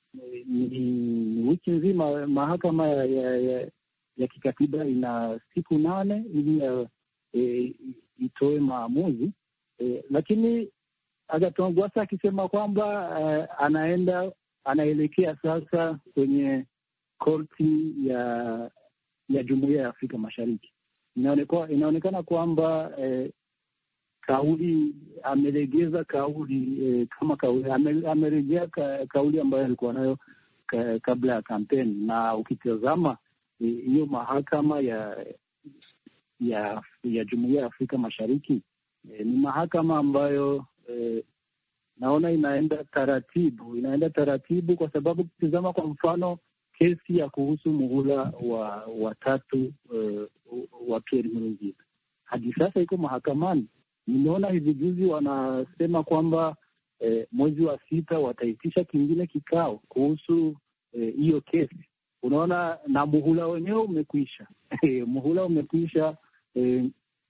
ni wiki nzima mahakama ya, ya, ya, ya kikatiba ina siku nane ili eh, itoe maamuzi eh, lakini Agathon Rwasa akisema kwamba eh, anaenda anaelekea sasa kwenye korti ya ya Jumuiya ya Afrika Mashariki. Inaonekana inaonekana kwamba eh, kauli amelegeza kauli eh, kama kauli ame, amerejea ka, kauli ambayo alikuwa nayo ka, kabla ya kampeni. Na ukitazama hiyo eh, mahakama ya ya ya Jumuiya ya Afrika Mashariki eh, ni mahakama ambayo eh, naona inaenda taratibu, inaenda taratibu kwa sababu ukitizama kwa mfano kesi ya kuhusu muhula wa watatu uh, wa Pierre Nkurunziza hadi sasa iko mahakamani. Nimeona hivi juzi wanasema kwamba eh, mwezi wa sita wataitisha kingine kikao kuhusu hiyo eh, kesi. Unaona, na muhula wenyewe umekwisha muhula umekwisha eh,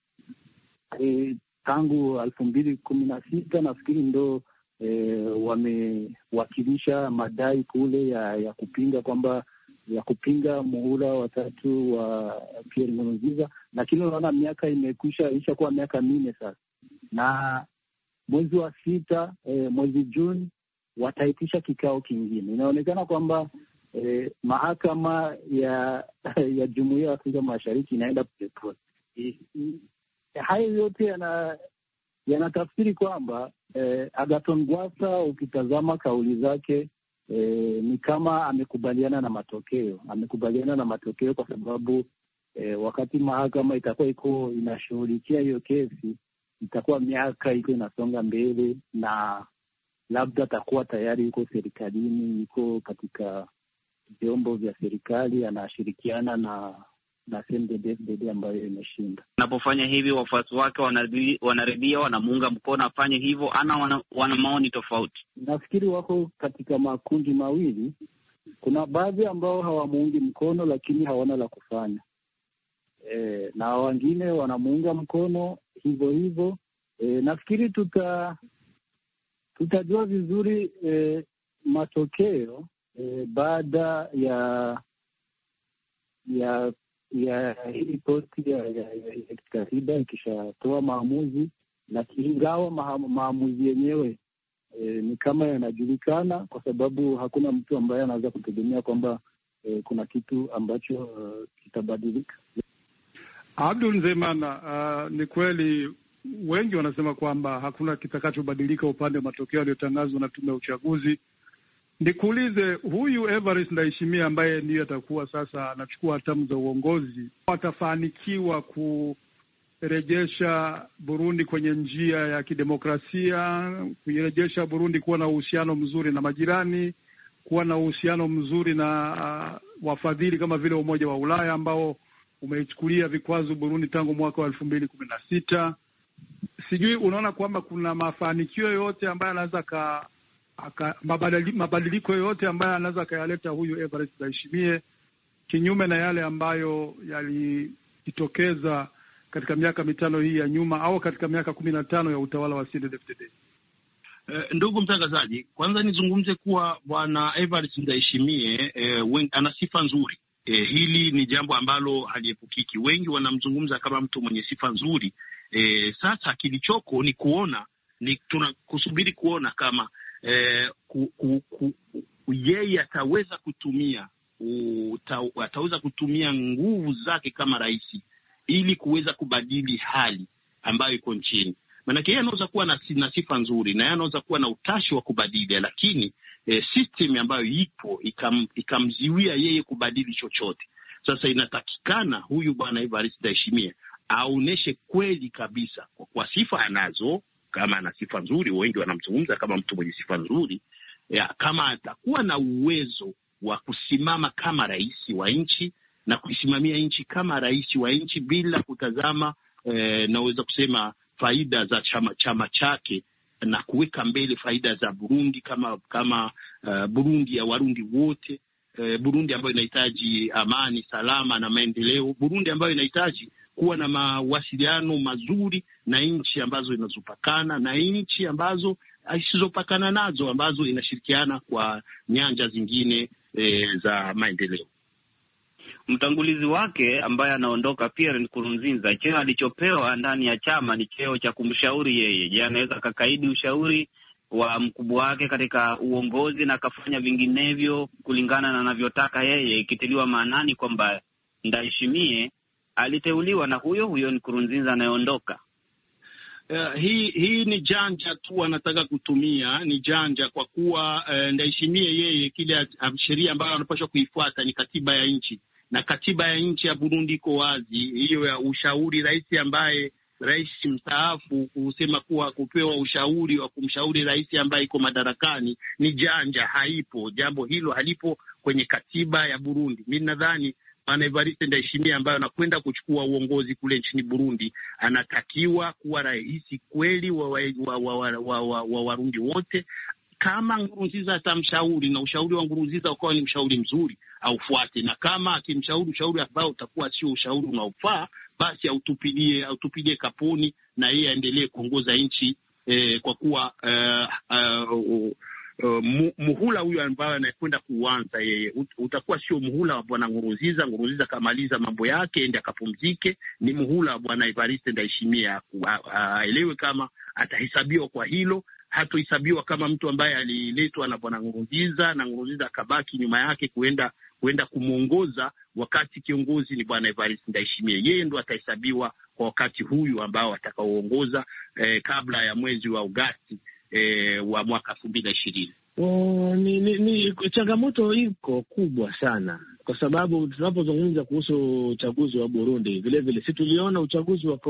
eh, tangu elfu mbili kumi na sita nafikiri ndo E, wamewakilisha madai kule ya, ya kupinga kwamba ya kupinga muhula watatu wa Pierre Nkurunziza, lakini unaona miaka imekwisha ishakuwa miaka minne sasa, na mwezi wa sita e, mwezi Juni wataitisha kikao kingine. Inaonekana kwamba e, mahakama ya ya Jumuiya ya Afrika Mashariki inaenda polepole. E, hayo yote yana yanatafsiri kwamba eh, Agathon Rwasa ukitazama kauli zake eh, ni kama amekubaliana na matokeo, amekubaliana na matokeo kwa sababu eh, wakati mahakama itakuwa iko inashughulikia hiyo kesi, itakuwa miaka iko inasonga mbele, na labda atakuwa tayari yuko serikalini, yuko katika vyombo vya serikali, anashirikiana na na C N D D F D D ambayo imeshinda. Anapofanya hivi wafuasi wake wanaridhia, wanamuunga mkono afanye hivyo, ana wana, wana maoni tofauti. Nafikiri wako katika makundi mawili. Kuna baadhi ambao hawamuungi mkono lakini hawana la kufanya, e, na wengine wanamuunga mkono hivyo hivyo. E, nafikiri tuta tutajua vizuri e, matokeo e, baada ya ya ya hii koti ya, ya, ya kikatiba ikishatoa maamuzi, lakini ingawa ma, maamuzi yenyewe e, ni kama yanajulikana, kwa sababu hakuna mtu ambaye anaweza kutegemea kwamba e, kuna kitu ambacho uh, kitabadilika. Abdul Nzemana, uh, ni kweli wengi wanasema kwamba hakuna kitakachobadilika upande wa matokeo yaliyotangazwa na tume ya uchaguzi. Nikuulize, huyu Evariste Ndayishimiye ambaye ndiyo atakuwa sasa anachukua hatamu za uongozi, atafanikiwa kurejesha Burundi kwenye njia ya kidemokrasia, kuirejesha Burundi kuwa na uhusiano mzuri na majirani, kuwa na uhusiano mzuri na uh, wafadhili kama vile Umoja wa Ulaya ambao umeichukulia vikwazo Burundi tangu mwaka wa elfu mbili kumi na sita. Sijui unaona kwamba kuna mafanikio yote ambayo anaweza ka Aka, mabadili, mabadiliko yote ambayo anaweza akayaleta huyu Evariste Ndayishimiye, kinyume na yale ambayo yalijitokeza katika miaka mitano hii ya nyuma au katika miaka kumi na tano ya utawala wa C N D D F D D? Uh, ndugu mtangazaji, kwanza nizungumze kuwa bwana Evariste Ndayishimiye uh, ana sifa nzuri. Uh, hili ni jambo ambalo haliepukiki. Wengi wanamzungumza kama mtu mwenye sifa nzuri. Uh, sasa kilichoko ni kuona ni tunakusubiri kuona kama uh, ku, ku, ku, yeye ataweza kutumia uta, ataweza kutumia nguvu zake kama rais ili kuweza kubadili hali ambayo iko nchini. Maanake yeye anaweza kuwa na, na sifa nzuri na yeye anaweza kuwa na utashi wa kubadili, lakini eh, system ambayo ipo ikam, ikamziwia yeye kubadili chochote. Sasa inatakikana huyu bwana Evariste Ndayishimiye aoneshe kweli kabisa kwa, kwa sifa anazo. Kama ana sifa nzuri, wengi wanamzungumza kama mtu mwenye sifa nzuri ya, kama atakuwa na uwezo wa kusimama kama rais wa nchi na kuisimamia nchi kama rais wa nchi bila kutazama eh, naweza kusema faida za chama chama chake na kuweka mbele faida za Burundi kama kama uh, Burundi ya Warundi wote, uh, Burundi ambayo inahitaji amani, salama na maendeleo, Burundi ambayo inahitaji kuwa na mawasiliano mazuri na nchi ambazo inazopakana na nchi ambazo isizopakana nazo, ambazo inashirikiana kwa nyanja zingine eh, za maendeleo. Mtangulizi wake ambaye anaondoka Pierre Nkurunziza, cheo alichopewa ndani ya chama ni cheo cha kumshauri yeye. Je, anaweza akakaidi ushauri wa mkubwa wake katika uongozi na akafanya vinginevyo kulingana na anavyotaka yeye, ikitiliwa maanani kwamba Ndayishimiye aliteuliwa na huyo huyo Nkurunziza anayeondoka? Uh, hii hii ni janja tu anataka kutumia, ni janja kwa kuwa uh, Ndayishimiye yeye kile sheria ambayo anapaswa kuifuata ni katiba ya nchi, na katiba ya nchi ya Burundi iko wazi, hiyo ya ushauri rais ambaye rais mstaafu kusema kuwa kupewa ushauri wa kumshauri rais ambaye iko madarakani ni janja, haipo. Jambo hilo halipo kwenye katiba ya Burundi. Mimi nadhani Bwana Evariste Ndayishimiye ambaye anakwenda kuchukua uongozi kule nchini Burundi anatakiwa kuwa rais kweli wa wa wa, wa, wa, wa, wa, wa Warundi wote. Kama Nkurunziza atamshauri na ushauri wa Nkurunziza ukawa ni mshauri mzuri, aufuate, na kama akimshauri ushauri ambao utakuwa sio ushauri unaofaa, basi autupilie autupilie kaponi na yeye aendelee kuongoza nchi eh, kwa kuwa uh, uh, uh, muhula huyu ambao anakwenda kuanza yeye utakuwa sio muhula wa bwana Nkurunziza. Nkurunziza kamaliza mambo yake, ende akapumzike. Ni muhula wa bwana Evariste Ndayishimiye, aelewe kama atahesabiwa kwa hilo. Hatohesabiwa kama mtu ambaye aliletwa na bwana Nkurunziza na Nkurunziza akabaki nyuma yake kuenda kuenda kumwongoza, wakati kiongozi ni bwana Evariste Ndayishimiye. Yeye ndo atahesabiwa kwa wakati huyu ambao atakaoongoza eh, kabla ya mwezi wa Agosti eh, wa mwaka elfu mbili na ishirini. Oh, ni, ni, ni changamoto iko kubwa sana, kwa sababu tunapozungumza kuhusu uchaguzi wa Burundi, vile vile si tuliona uchaguzi wa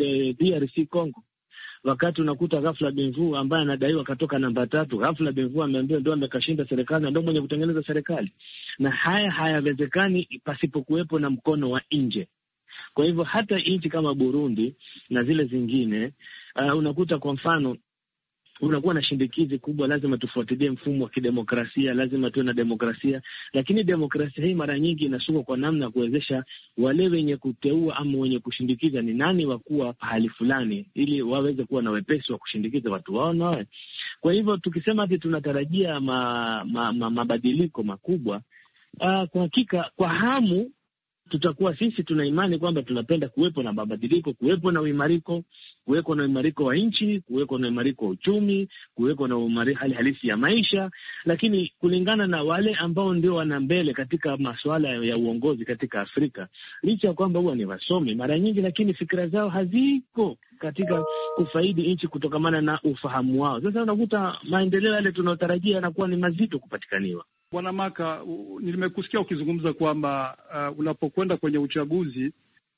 D R C Congo, wakati unakuta Ghafla Benvu ambaye anadaiwa katoka namba tatu, Ghafla Benvu ameambiwa ndio amekashinda serikali na ndio mwenye kutengeneza serikali, na haya hayawezekani pasipokuwepo na mkono wa nje. Kwa hivyo hata nchi kama Burundi na zile zingine uh, unakuta kwa mfano unakuwa na shindikizi kubwa, lazima tufuatilie mfumo wa kidemokrasia, lazima tuwe na demokrasia, lakini demokrasia hii mara nyingi inasukwa kwa namna ya kuwezesha wale wenye kuteua ama wenye kushindikiza ni nani wakuwa pahali fulani, ili waweze kuwa na wepesi wa kushindikiza watu wao nawe. Kwa hivyo tukisema ati tunatarajia ma, ma, ma, mabadiliko makubwa, uh, kwa hakika kwa hamu tutakuwa sisi tuna imani kwamba tunapenda kuwepo na mabadiliko, kuwepo na uimariko, kuweko na uimariko wa nchi, kuweko na uimariko wa uchumi, kuweko na hali halisi ya maisha, lakini kulingana na wale ambao ndio wana mbele katika masuala ya uongozi katika Afrika, licha ya kwamba huwa ni wasomi mara nyingi, lakini fikra zao haziko katika kufaidi nchi kutokamana na ufahamu wao. Sasa unakuta maendeleo yale tunayotarajia yanakuwa ni mazito kupatikaniwa. Bwana Maka, nimekusikia ukizungumza kwamba uh, unapokwenda kwenye uchaguzi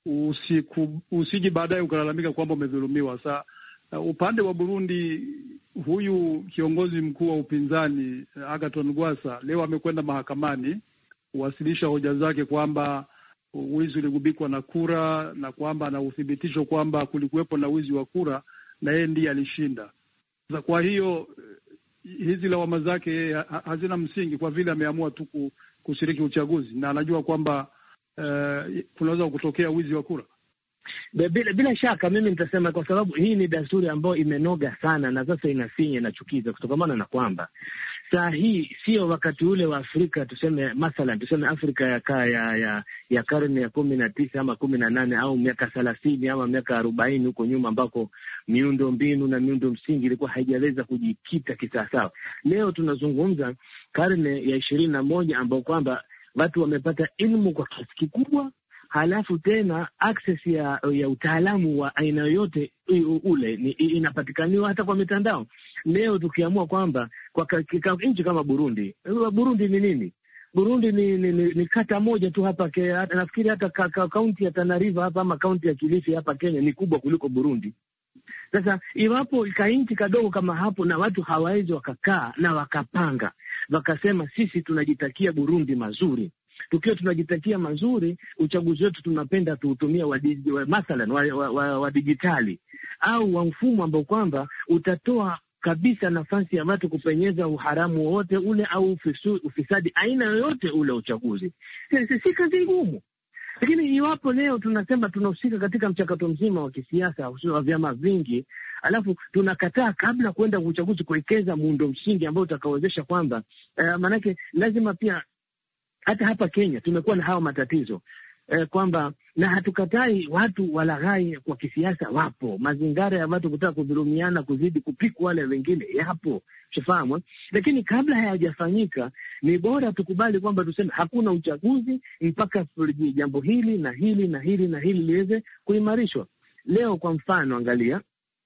usiku, usiji baadaye ukalalamika kwamba umedhulumiwa. Sasa uh, upande wa Burundi, huyu kiongozi mkuu wa upinzani Agathon Rwasa leo amekwenda mahakamani kuwasilisha hoja zake kwamba wizi uligubikwa na kura na kwamba ana uthibitisho kwamba kulikuwepo na wizi wa kura na yeye ndiye alishinda. Sasa kwa hiyo hizi lawama zake hazina msingi kwa vile ameamua tu kushiriki uchaguzi na anajua kwamba uh, kunaweza kutokea wizi wa kura. Bila, bila shaka mimi nitasema kwa sababu hii ni desturi ambayo imenoga sana na sasa inafinya, inachukiza, kutokamana na kwamba saa hii sio wakati ule wa Afrika, tuseme mathalan, tuseme Afrika ya ka, ya, ya, ya karne ya kumi na tisa ama kumi na nane au miaka thelathini ama miaka arobaini huko nyuma, ambako miundo mbinu na miundo msingi ilikuwa haijaweza kujikita kisawasawa. Leo tunazungumza karne ya ishirini na moja ambao kwamba watu wamepata elimu kwa kiasi kikubwa, halafu tena access ya ya utaalamu wa aina yoyote ule ni inapatikaniwa hata kwa mitandao. Leo tukiamua kwamba kwa nchi kama Burundi, Burundi ni nini? Burundi ni, ni, ni, ni kata moja tu hapa ke, hata, nafikiri hata kaunti ya Tana River hapa ama kaunti ya Kilifi hapa Kenya ni kubwa kuliko Burundi. Sasa iwapo kainchi kadogo kama hapo na watu hawawezi wakakaa na wakapanga wakasema sisi tunajitakia Burundi mazuri, tukiwa tunajitakia mazuri, uchaguzi wetu tunapenda tuutumia wa, wa mathalan wa, wa, wa, wa dijitali au wa mfumo ambao kwamba utatoa kabisa nafasi ya watu kupenyeza uharamu wowote ule au ufisu, ufisadi aina yoyote ule uchaguzi. Si, si kazi ngumu. Lakini iwapo leo tunasema tunahusika katika mchakato mzima wa kisiasa wa vyama vingi, alafu tunakataa kabla kwenda uchaguzi kuwekeza muundo msingi ambao utakaowezesha kwamba uh, manake lazima pia hata hapa Kenya tumekuwa na hayo matatizo eh, kwamba na hatukatai watu walaghai kwa kisiasa, wapo mazingara ya watu kutaka kudhulumiana kuzidi kupiku wale wengine, yapo, shafahamu. Lakini kabla hayajafanyika ni bora tukubali kwamba tuseme hakuna uchaguzi mpaka jambo hili na hili na hili na hili liweze kuimarishwa. Leo kwa mfano, angalia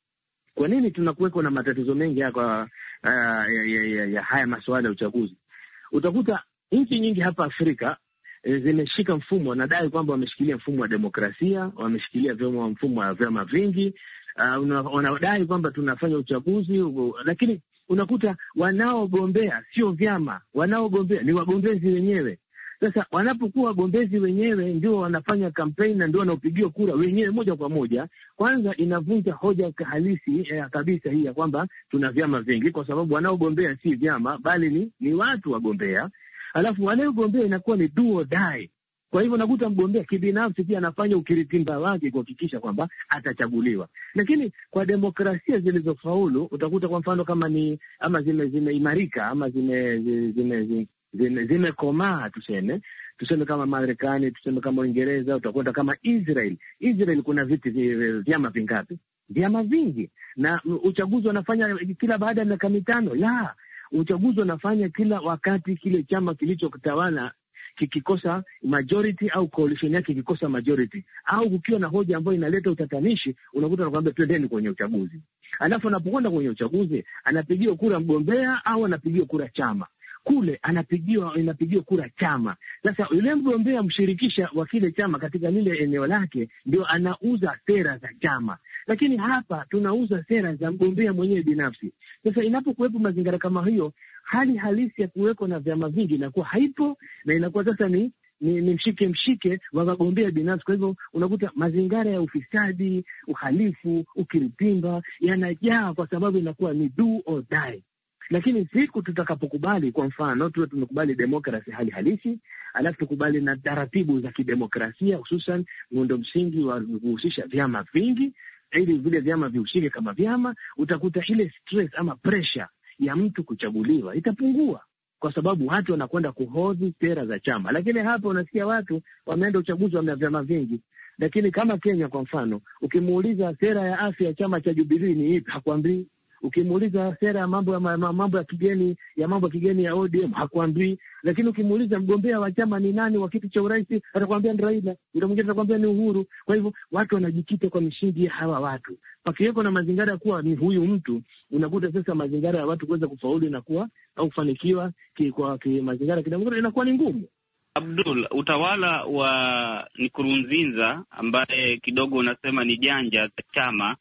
kwa nini tunakuweko na matatizo mengi ya, kwa, uh, ya, ya, ya, ya haya masuala ya uchaguzi. Utakuta nchi nyingi hapa Afrika e, zimeshika mfumo, wanadai kwamba wameshikilia mfumo wa demokrasia, wameshikilia vyama mfumo wa vyama vingi, uh, wanadai kwamba tunafanya uchaguzi, uh, lakini unakuta wanaogombea sio vyama, wanaogombea ni wagombezi wenyewe. Sasa wanapokuwa wagombezi wenyewe ndio wanafanya kampeni na ndio wanaopigiwa kura wenyewe moja kwa moja, kwanza inavunja hoja halisi eh, kabisa hii ya kwamba tuna vyama vingi, kwa sababu wanaogombea si vyama bali ni, ni watu wagombea. Alafu wanaogombea inakuwa ni do or die. Kwa hivyo nakuta mgombea kibinafsi pia anafanya ukiritimba wake kuhakikisha kwamba atachaguliwa. Lakini kwa demokrasia zilizofaulu utakuta kwa mfano kama ni ama zime zimeimarika ama zime zime zime zime zimekomaa, tuseme tuseme kama Marekani, tuseme kama Uingereza, utakwenda kama Israel. Israel kuna viti vyama vingapi? Vyama vingi. Na uchaguzi wanafanya kila baada ya miaka mitano. La, uchaguzi wanafanya kila wakati kile chama kilichotawala kikikosa majority au coalition yake ikikosa majority au kukiwa na hoja ambayo inaleta utatanishi, unakuta anakuambia twendeni kwenye uchaguzi. Alafu anapokwenda kwenye uchaguzi anapigiwa kura mgombea au anapigiwa kura chama. Kule anapigiwa inapigiwa kura chama. Sasa yule mgombea mshirikisha wa kile chama katika lile eneo lake ndio anauza sera za chama. Lakini hapa tunauza sera za mgombea mwenyewe binafsi. Sasa inapokuwepo mazingira kama hiyo, hali halisi ya kuweko na vyama vingi inakuwa haipo, na inakuwa sasa ni ni, ni mshike mshike wa wagombea binafsi. Kwa hivyo unakuta mazingira ya ufisadi, uhalifu, ukiritimba yanajaa, kwa sababu inakuwa ni do or die. Lakini siku tutakapokubali, kwa mfano tuwe tumekubali demokrasi hali halisi, alafu tukubali na taratibu za kidemokrasia, hususan muundo msingi wa kuhusisha vyama vingi, ili vile vyama vihusike kama vyama, utakuta ile stress ama pressure ya mtu kuchaguliwa itapungua, kwa sababu watu wanakwenda kuhodhi sera za chama. Lakini hapo unasikia watu wameenda uchaguzi wa vyama vingi, lakini kama Kenya kwa mfano, ukimuuliza sera ya afya ya chama cha Jubilee ni ipi, hakuambii. Ukimuuliza sera ya mambo ya mambo ya kigeni ya mambo ya kigeni ya O D M hakuambii. Lakini ukimuuliza mgombea wa chama ni nani wa kiti cha urais, atakwambia ni Raila, yule mwingine atakwambia ni Uhuru. Kwa hivyo watu wanajikita kwa misingi ya hawa watu. Pakiweko na mazingira ya kuwa ni huyu mtu, unakuta sasa mazingira ya watu kuweza kufaulu na kuwa au kufanikiwa ki, kwa ki, mazingira kidogo inakuwa ni ngumu. Abdul, utawala wa Nkurunziza ambaye kidogo unasema ni janja chama,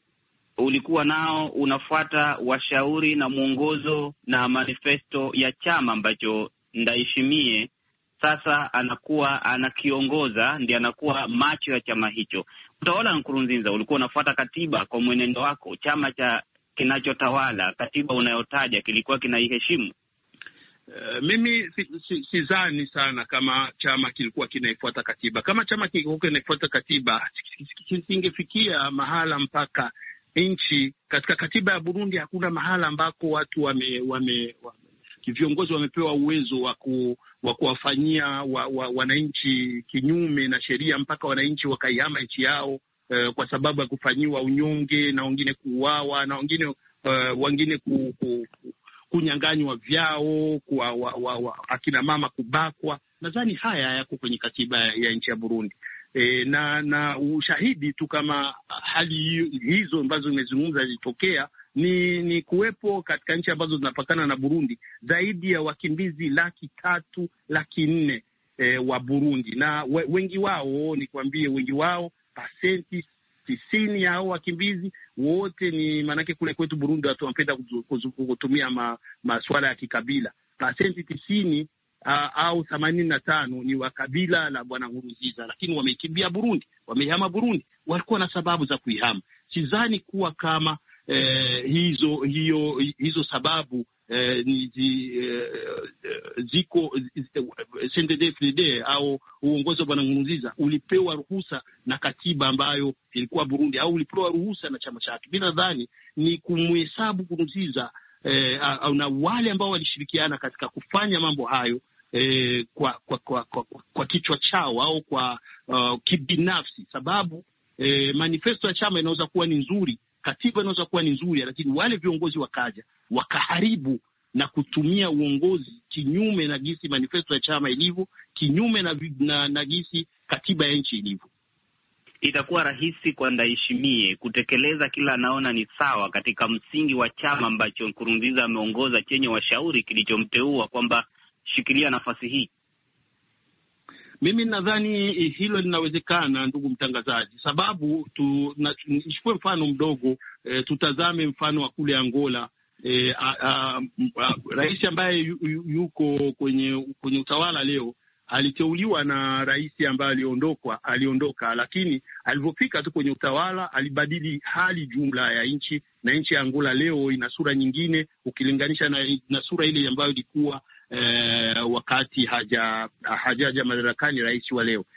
ulikuwa nao unafuata washauri na mwongozo na manifesto ya chama ambacho Ndayishimiye sasa anakuwa anakiongoza, ndiye anakuwa macho ya chama hicho. Utawala wa Nkurunziza ulikuwa unafuata katiba kwa mwenendo wako, chama cha kinachotawala, katiba unayotaja kilikuwa kinaiheshimu? Uh, mimi sidhani si, si sana kama chama kilikuwa kinaifuata katiba. Kama chama kilikuwa kinaifuata katiba, kisingefikia mahala mpaka nchi. Katika katiba ya Burundi hakuna mahala ambako watu wame, wame, wame viongozi wamepewa uwezo wa ku, wa kuwafanyia wa, wa, wananchi kinyume na sheria mpaka wananchi wakaihama nchi yao uh, kwa sababu ya kufanyiwa unyonge na wengine kuuawa na wengine uh, wengine ku, ku, kunyang'anywa vyao, kwa wa, wa, wa, akina mama kubakwa. Nadhani haya yako kwenye katiba ya, ya nchi ya Burundi. E, na na ushahidi tu kama hali hizo ambazo nimezungumza zilitokea ni ni kuwepo katika nchi ambazo zinapakana na Burundi zaidi ya wakimbizi laki tatu laki nne e, wa Burundi, na we, wengi wao nikwambie, wengi wao pasenti tisini ya hao wakimbizi wote ni maanake, kule kwetu Burundi watu wanapenda kutumia ma, masuala ya kikabila. Pasenti tisini uh, au themanini na tano ni wa kabila la Bwana Nkurunziza, lakini wamekimbia Burundi, wamehama Burundi, walikuwa na sababu za kuihama. Sidhani kuwa kama eh, hizo hiyo hizo sababu eh, ni zi, eh, ziko C N D D F D D au uongozi wa Bwana Nkurunziza ulipewa ruhusa na katiba ambayo ilikuwa Burundi, au ulipewa ruhusa na chama chake. Bila dhani ni kumhesabu Nkurunziza eh, au na wale ambao walishirikiana katika kufanya mambo hayo eh, kwa, kwa, kwa, kwa, kwa, kwa kichwa chao au kwa uh, kibinafsi, sababu eh, manifesto ya chama inaweza kuwa ni nzuri, katiba inaweza kuwa ni nzuri, lakini wale viongozi wakaja wakaharibu na kutumia uongozi kinyume na gisi manifesto ya chama ilivyo, kinyume na, na, na gisi katiba ya nchi ilivyo. Itakuwa rahisi kwa Ndayishimiye kutekeleza kila anaona ni sawa katika msingi wa chama ambacho Nkurunziza ameongoza, chenye washauri kilichomteua kwamba shikilia nafasi hii. Mimi nadhani hilo linawezekana, ndugu mtangazaji, sababu tu nichukue mfano mdogo e, tutazame mfano wa kule Angola. E, a, a, a, rais ambaye yu, yu, yuko kwenye kwenye utawala leo aliteuliwa na rais ambaye aliondoka aliondoka, lakini alipofika tu kwenye utawala alibadili hali jumla ya nchi, na nchi ya Angola leo ina sura nyingine ukilinganisha na, na sura ile ambayo ilikuwa eh, wakati haja hajaja madarakani rais wa leo.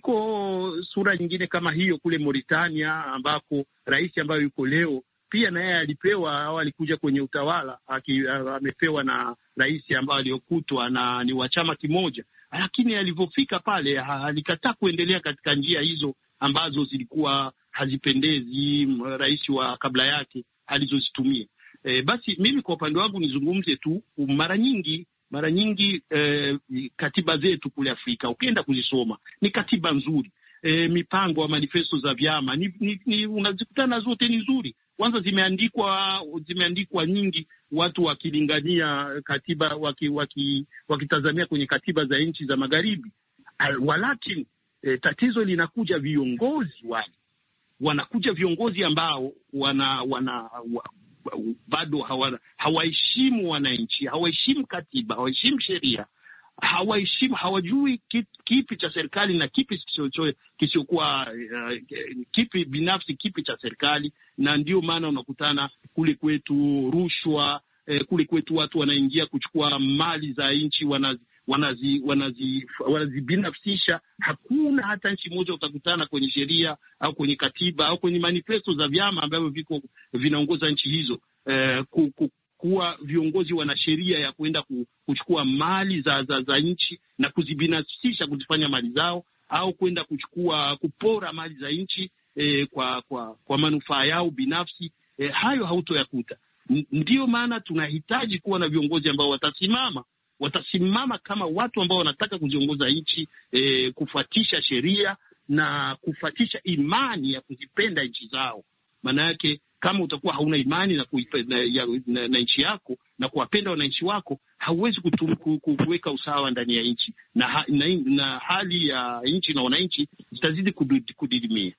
Iko sura nyingine kama hiyo kule Mauritania, ambako rais ambayo yuko leo pia na yeye alipewa au alikuja kwenye utawala aki, amepewa na rais ambaye aliyokutwa na ni wa chama kimoja, lakini alivyofika pale alikataa kuendelea katika njia hizo ambazo zilikuwa hazipendezi rais wa kabla yake alizozitumia. E, basi mimi kwa upande wangu nizungumze tu, mara nyingi mara nyingi e, katiba zetu kule Afrika ukienda kuzisoma ni katiba nzuri. E, mipango wa manifesto za vyama ni, ni, ni unazikutana zote ni nzuri. Kwanza zimeandikwa zimeandikwa nyingi, watu wakilingania katiba waki, waki, wakitazamia kwenye katiba za nchi za magharibi. Walakini e, tatizo linakuja viongozi wale, wanakuja viongozi ambao wana wana wa, bado hawa, hawaheshimu wananchi, hawaheshimu katiba, hawaheshimu sheria, hawaheshimu, hawajui kipi cha serikali na kipi kisiokuwa uh, kipi binafsi, kipi cha serikali. Na ndio maana unakutana kule kwetu rushwa, eh, kule kwetu watu wanaingia kuchukua mali za nchi, wanazi wanazi wanazi wanazibinafsisha. Hakuna hata nchi moja utakutana kwenye sheria au kwenye katiba au kwenye manifesto za vyama ambavyo viko vinaongoza nchi hizo eh, ku, ku, kuwa viongozi wana sheria ya kuenda kuchukua mali za, za, za nchi na kuzibinafsisha, kuzifanya mali zao, au kwenda kuchukua kupora mali za nchi eh, kwa kwa kwa manufaa yao binafsi. Eh, hayo hautoyakuta. Ndiyo maana tunahitaji kuwa na viongozi ambao watasimama watasimama kama watu ambao wanataka kuziongoza nchi, eh, kufuatisha sheria na kufuatisha imani ya kuzipenda nchi zao. Maana yake kama utakuwa hauna imani na, na, na, na nchi yako na kuwapenda wananchi wako, hauwezi kuweka usawa ndani ya nchi, na, na, na hali ya nchi na wananchi zitazidi kudidimia.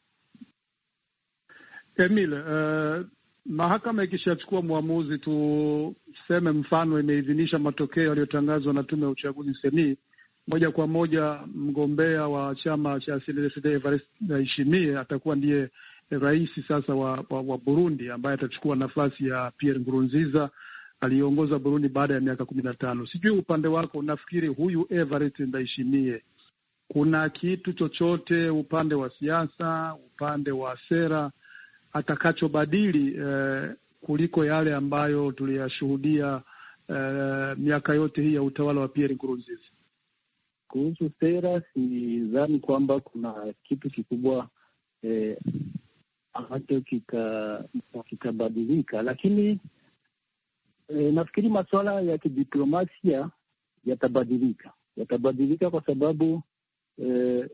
Emil, uh, mahakama ikishachukua mwamuzi, tuseme mfano imeidhinisha matokeo yaliyotangazwa na tume ya uchaguzi seni, moja kwa moja mgombea wa chama cha C N D D F D D Evariste Ndayishimiye atakuwa ndiye rais sasa wa, wa, wa Burundi, ambaye atachukua nafasi ya Pierre Nkurunziza aliongoza Burundi baada ya miaka kumi na tano. Sijui upande wako, nafikiri huyu Evariste Ndayishimiye kuna kitu chochote upande wa siasa, upande wa sera atakachobadili eh, kuliko yale ambayo tuliyashuhudia eh, miaka yote hii ya utawala wa Pierre Nkurunziza? Kuhusu sera, sidhani kwamba kuna kitu kikubwa eh, ambacho kikabadilika, lakini eh, nafikiri masuala ya kidiplomasia yatabadilika, yatabadilika kwa sababu eh,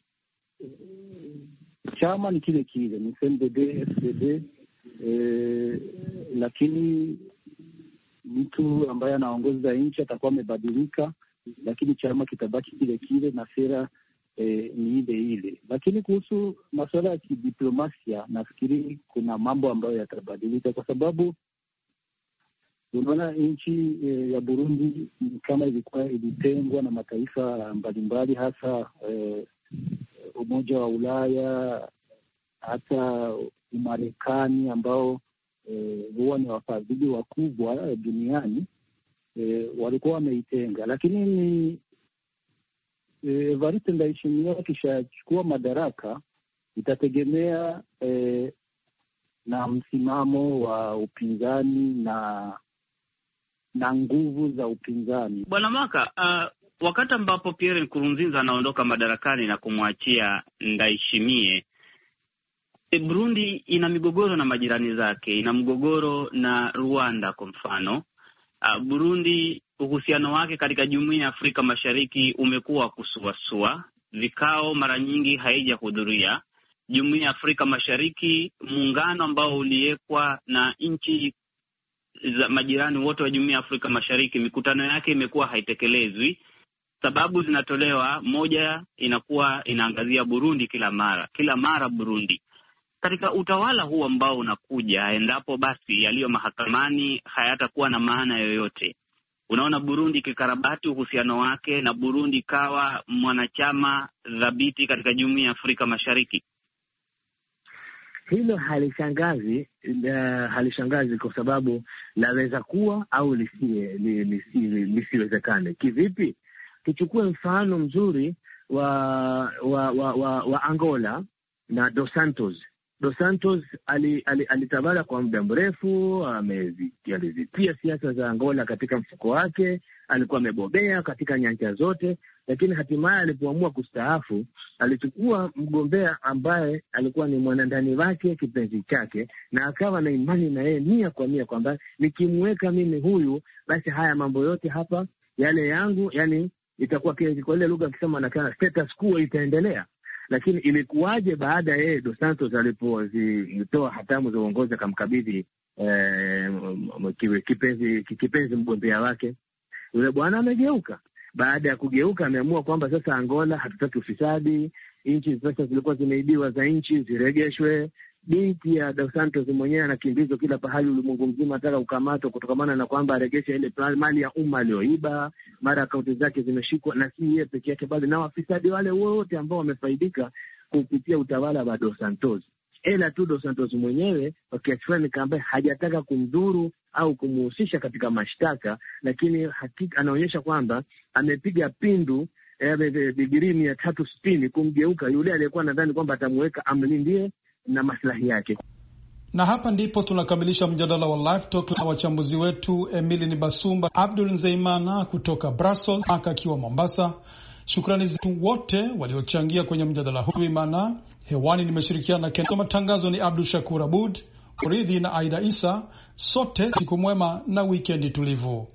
chama ni kile kile, ni C N D D F D D, eh, lakini mtu ambaye anaongoza nchi atakuwa amebadilika, lakini chama kitabaki kile kile na sera eh, ni ile ile. Lakini kuhusu masuala ya kidiplomasia, nafikiri kuna mambo ambayo yatabadilika, kwa sababu unaona nchi eh, ya Burundi kama ilikuwa ilitengwa na mataifa mbalimbali, hasa eh, Umoja wa Ulaya, hata Umarekani ambao eh, huwa ni wafadhili wakubwa duniani. E, walikuwa wameitenga, lakini ni Evariste Ndayishimiye akishachukua madaraka itategemea e, na msimamo wa upinzani na na nguvu za upinzani. Bwana Maka, uh, wakati ambapo Pierre Nkurunziza anaondoka madarakani na kumwachia Ndayishimiye, e, Burundi ina migogoro na majirani zake, ina mgogoro na Rwanda kwa mfano. Uh, Burundi, uhusiano wake katika Jumuiya ya Afrika Mashariki umekuwa kusuasua, vikao mara nyingi haijahudhuria. Jumuiya ya Afrika Mashariki, muungano ambao uliwekwa na nchi za majirani wote wa Jumuiya ya Afrika Mashariki, mikutano yake imekuwa haitekelezwi. Sababu zinatolewa, moja inakuwa inaangazia Burundi kila mara, kila mara Burundi. Katika utawala huu ambao unakuja, endapo basi yaliyo mahakamani hayatakuwa na maana yoyote, unaona Burundi kikarabati uhusiano wake na Burundi kawa mwanachama dhabiti katika Jumuiya ya Afrika Mashariki? Hilo halishangazi, uh, halishangazi kwa sababu laweza kuwa au lisiwe, lisiwezekane. Kivipi? Tuchukue mfano mzuri wa wa, wa, wa, wa Angola na Dos Santos. Dos Santos alitawala ali, ali kwa muda mrefu, alizitia siasa za Angola katika mfuko wake, alikuwa amebobea katika nyanja zote, lakini hatimaye alipoamua kustaafu, alichukua mgombea ambaye alikuwa ni mwanandani wake, kipenzi chake, na akawa na imani na yeye mia kwa mia kwamba nikimweka mimi huyu, basi haya mambo yote hapa yale yangu, yani itakuwa kwa ile lugha akisema na status quo itaendelea. Lakini ilikuwaje baada ya yeye Dos Santos alipozitoa hatamu za uongozi akamkabidhi eh, kipenzi kipenzi mgombea wake, yule bwana amegeuka. Baada ya kugeuka, ameamua kwamba sasa Angola hatutaki ufisadi, nchi pesa zilikuwa zimeibiwa za nchi ziregeshwe. Binti ya Dos Santos mwenyewe anakimbizwa kila pahali ulimwengu mzima, ataka kukamatwa kutokamana na kwamba aregesha ile mali ya umma aliyoiba, mara akaunti zake zimeshikwa, na si yeye peke yake bali na wafisadi wale wote ambao wamefaidika kupitia utawala wa Dos Santos. Ela tu Dos Santos mwenyewe kwa kiasi fulani ambaye hajataka kumdhuru au kumuhusisha katika mashtaka, lakini hakika anaonyesha kwamba amepiga pindu digrii mia tatu sitini kumgeuka yule aliyekuwa nadhani kwamba atamuweka amlindie na maslahi yake. Na hapa ndipo tunakamilisha mjadala wa Live Talk na wachambuzi wetu Emily Nibasumba, Abdul Nzeimana kutoka Brussels, Aka akiwa Mombasa. Shukrani zetu wote waliochangia kwenye mjadala huu. Imana hewani nimeshirikiana na Ken. Matangazo ni Abdul Shakur Abud, Uridhi na Aida Isa. Sote siku mwema na weekend tulivu.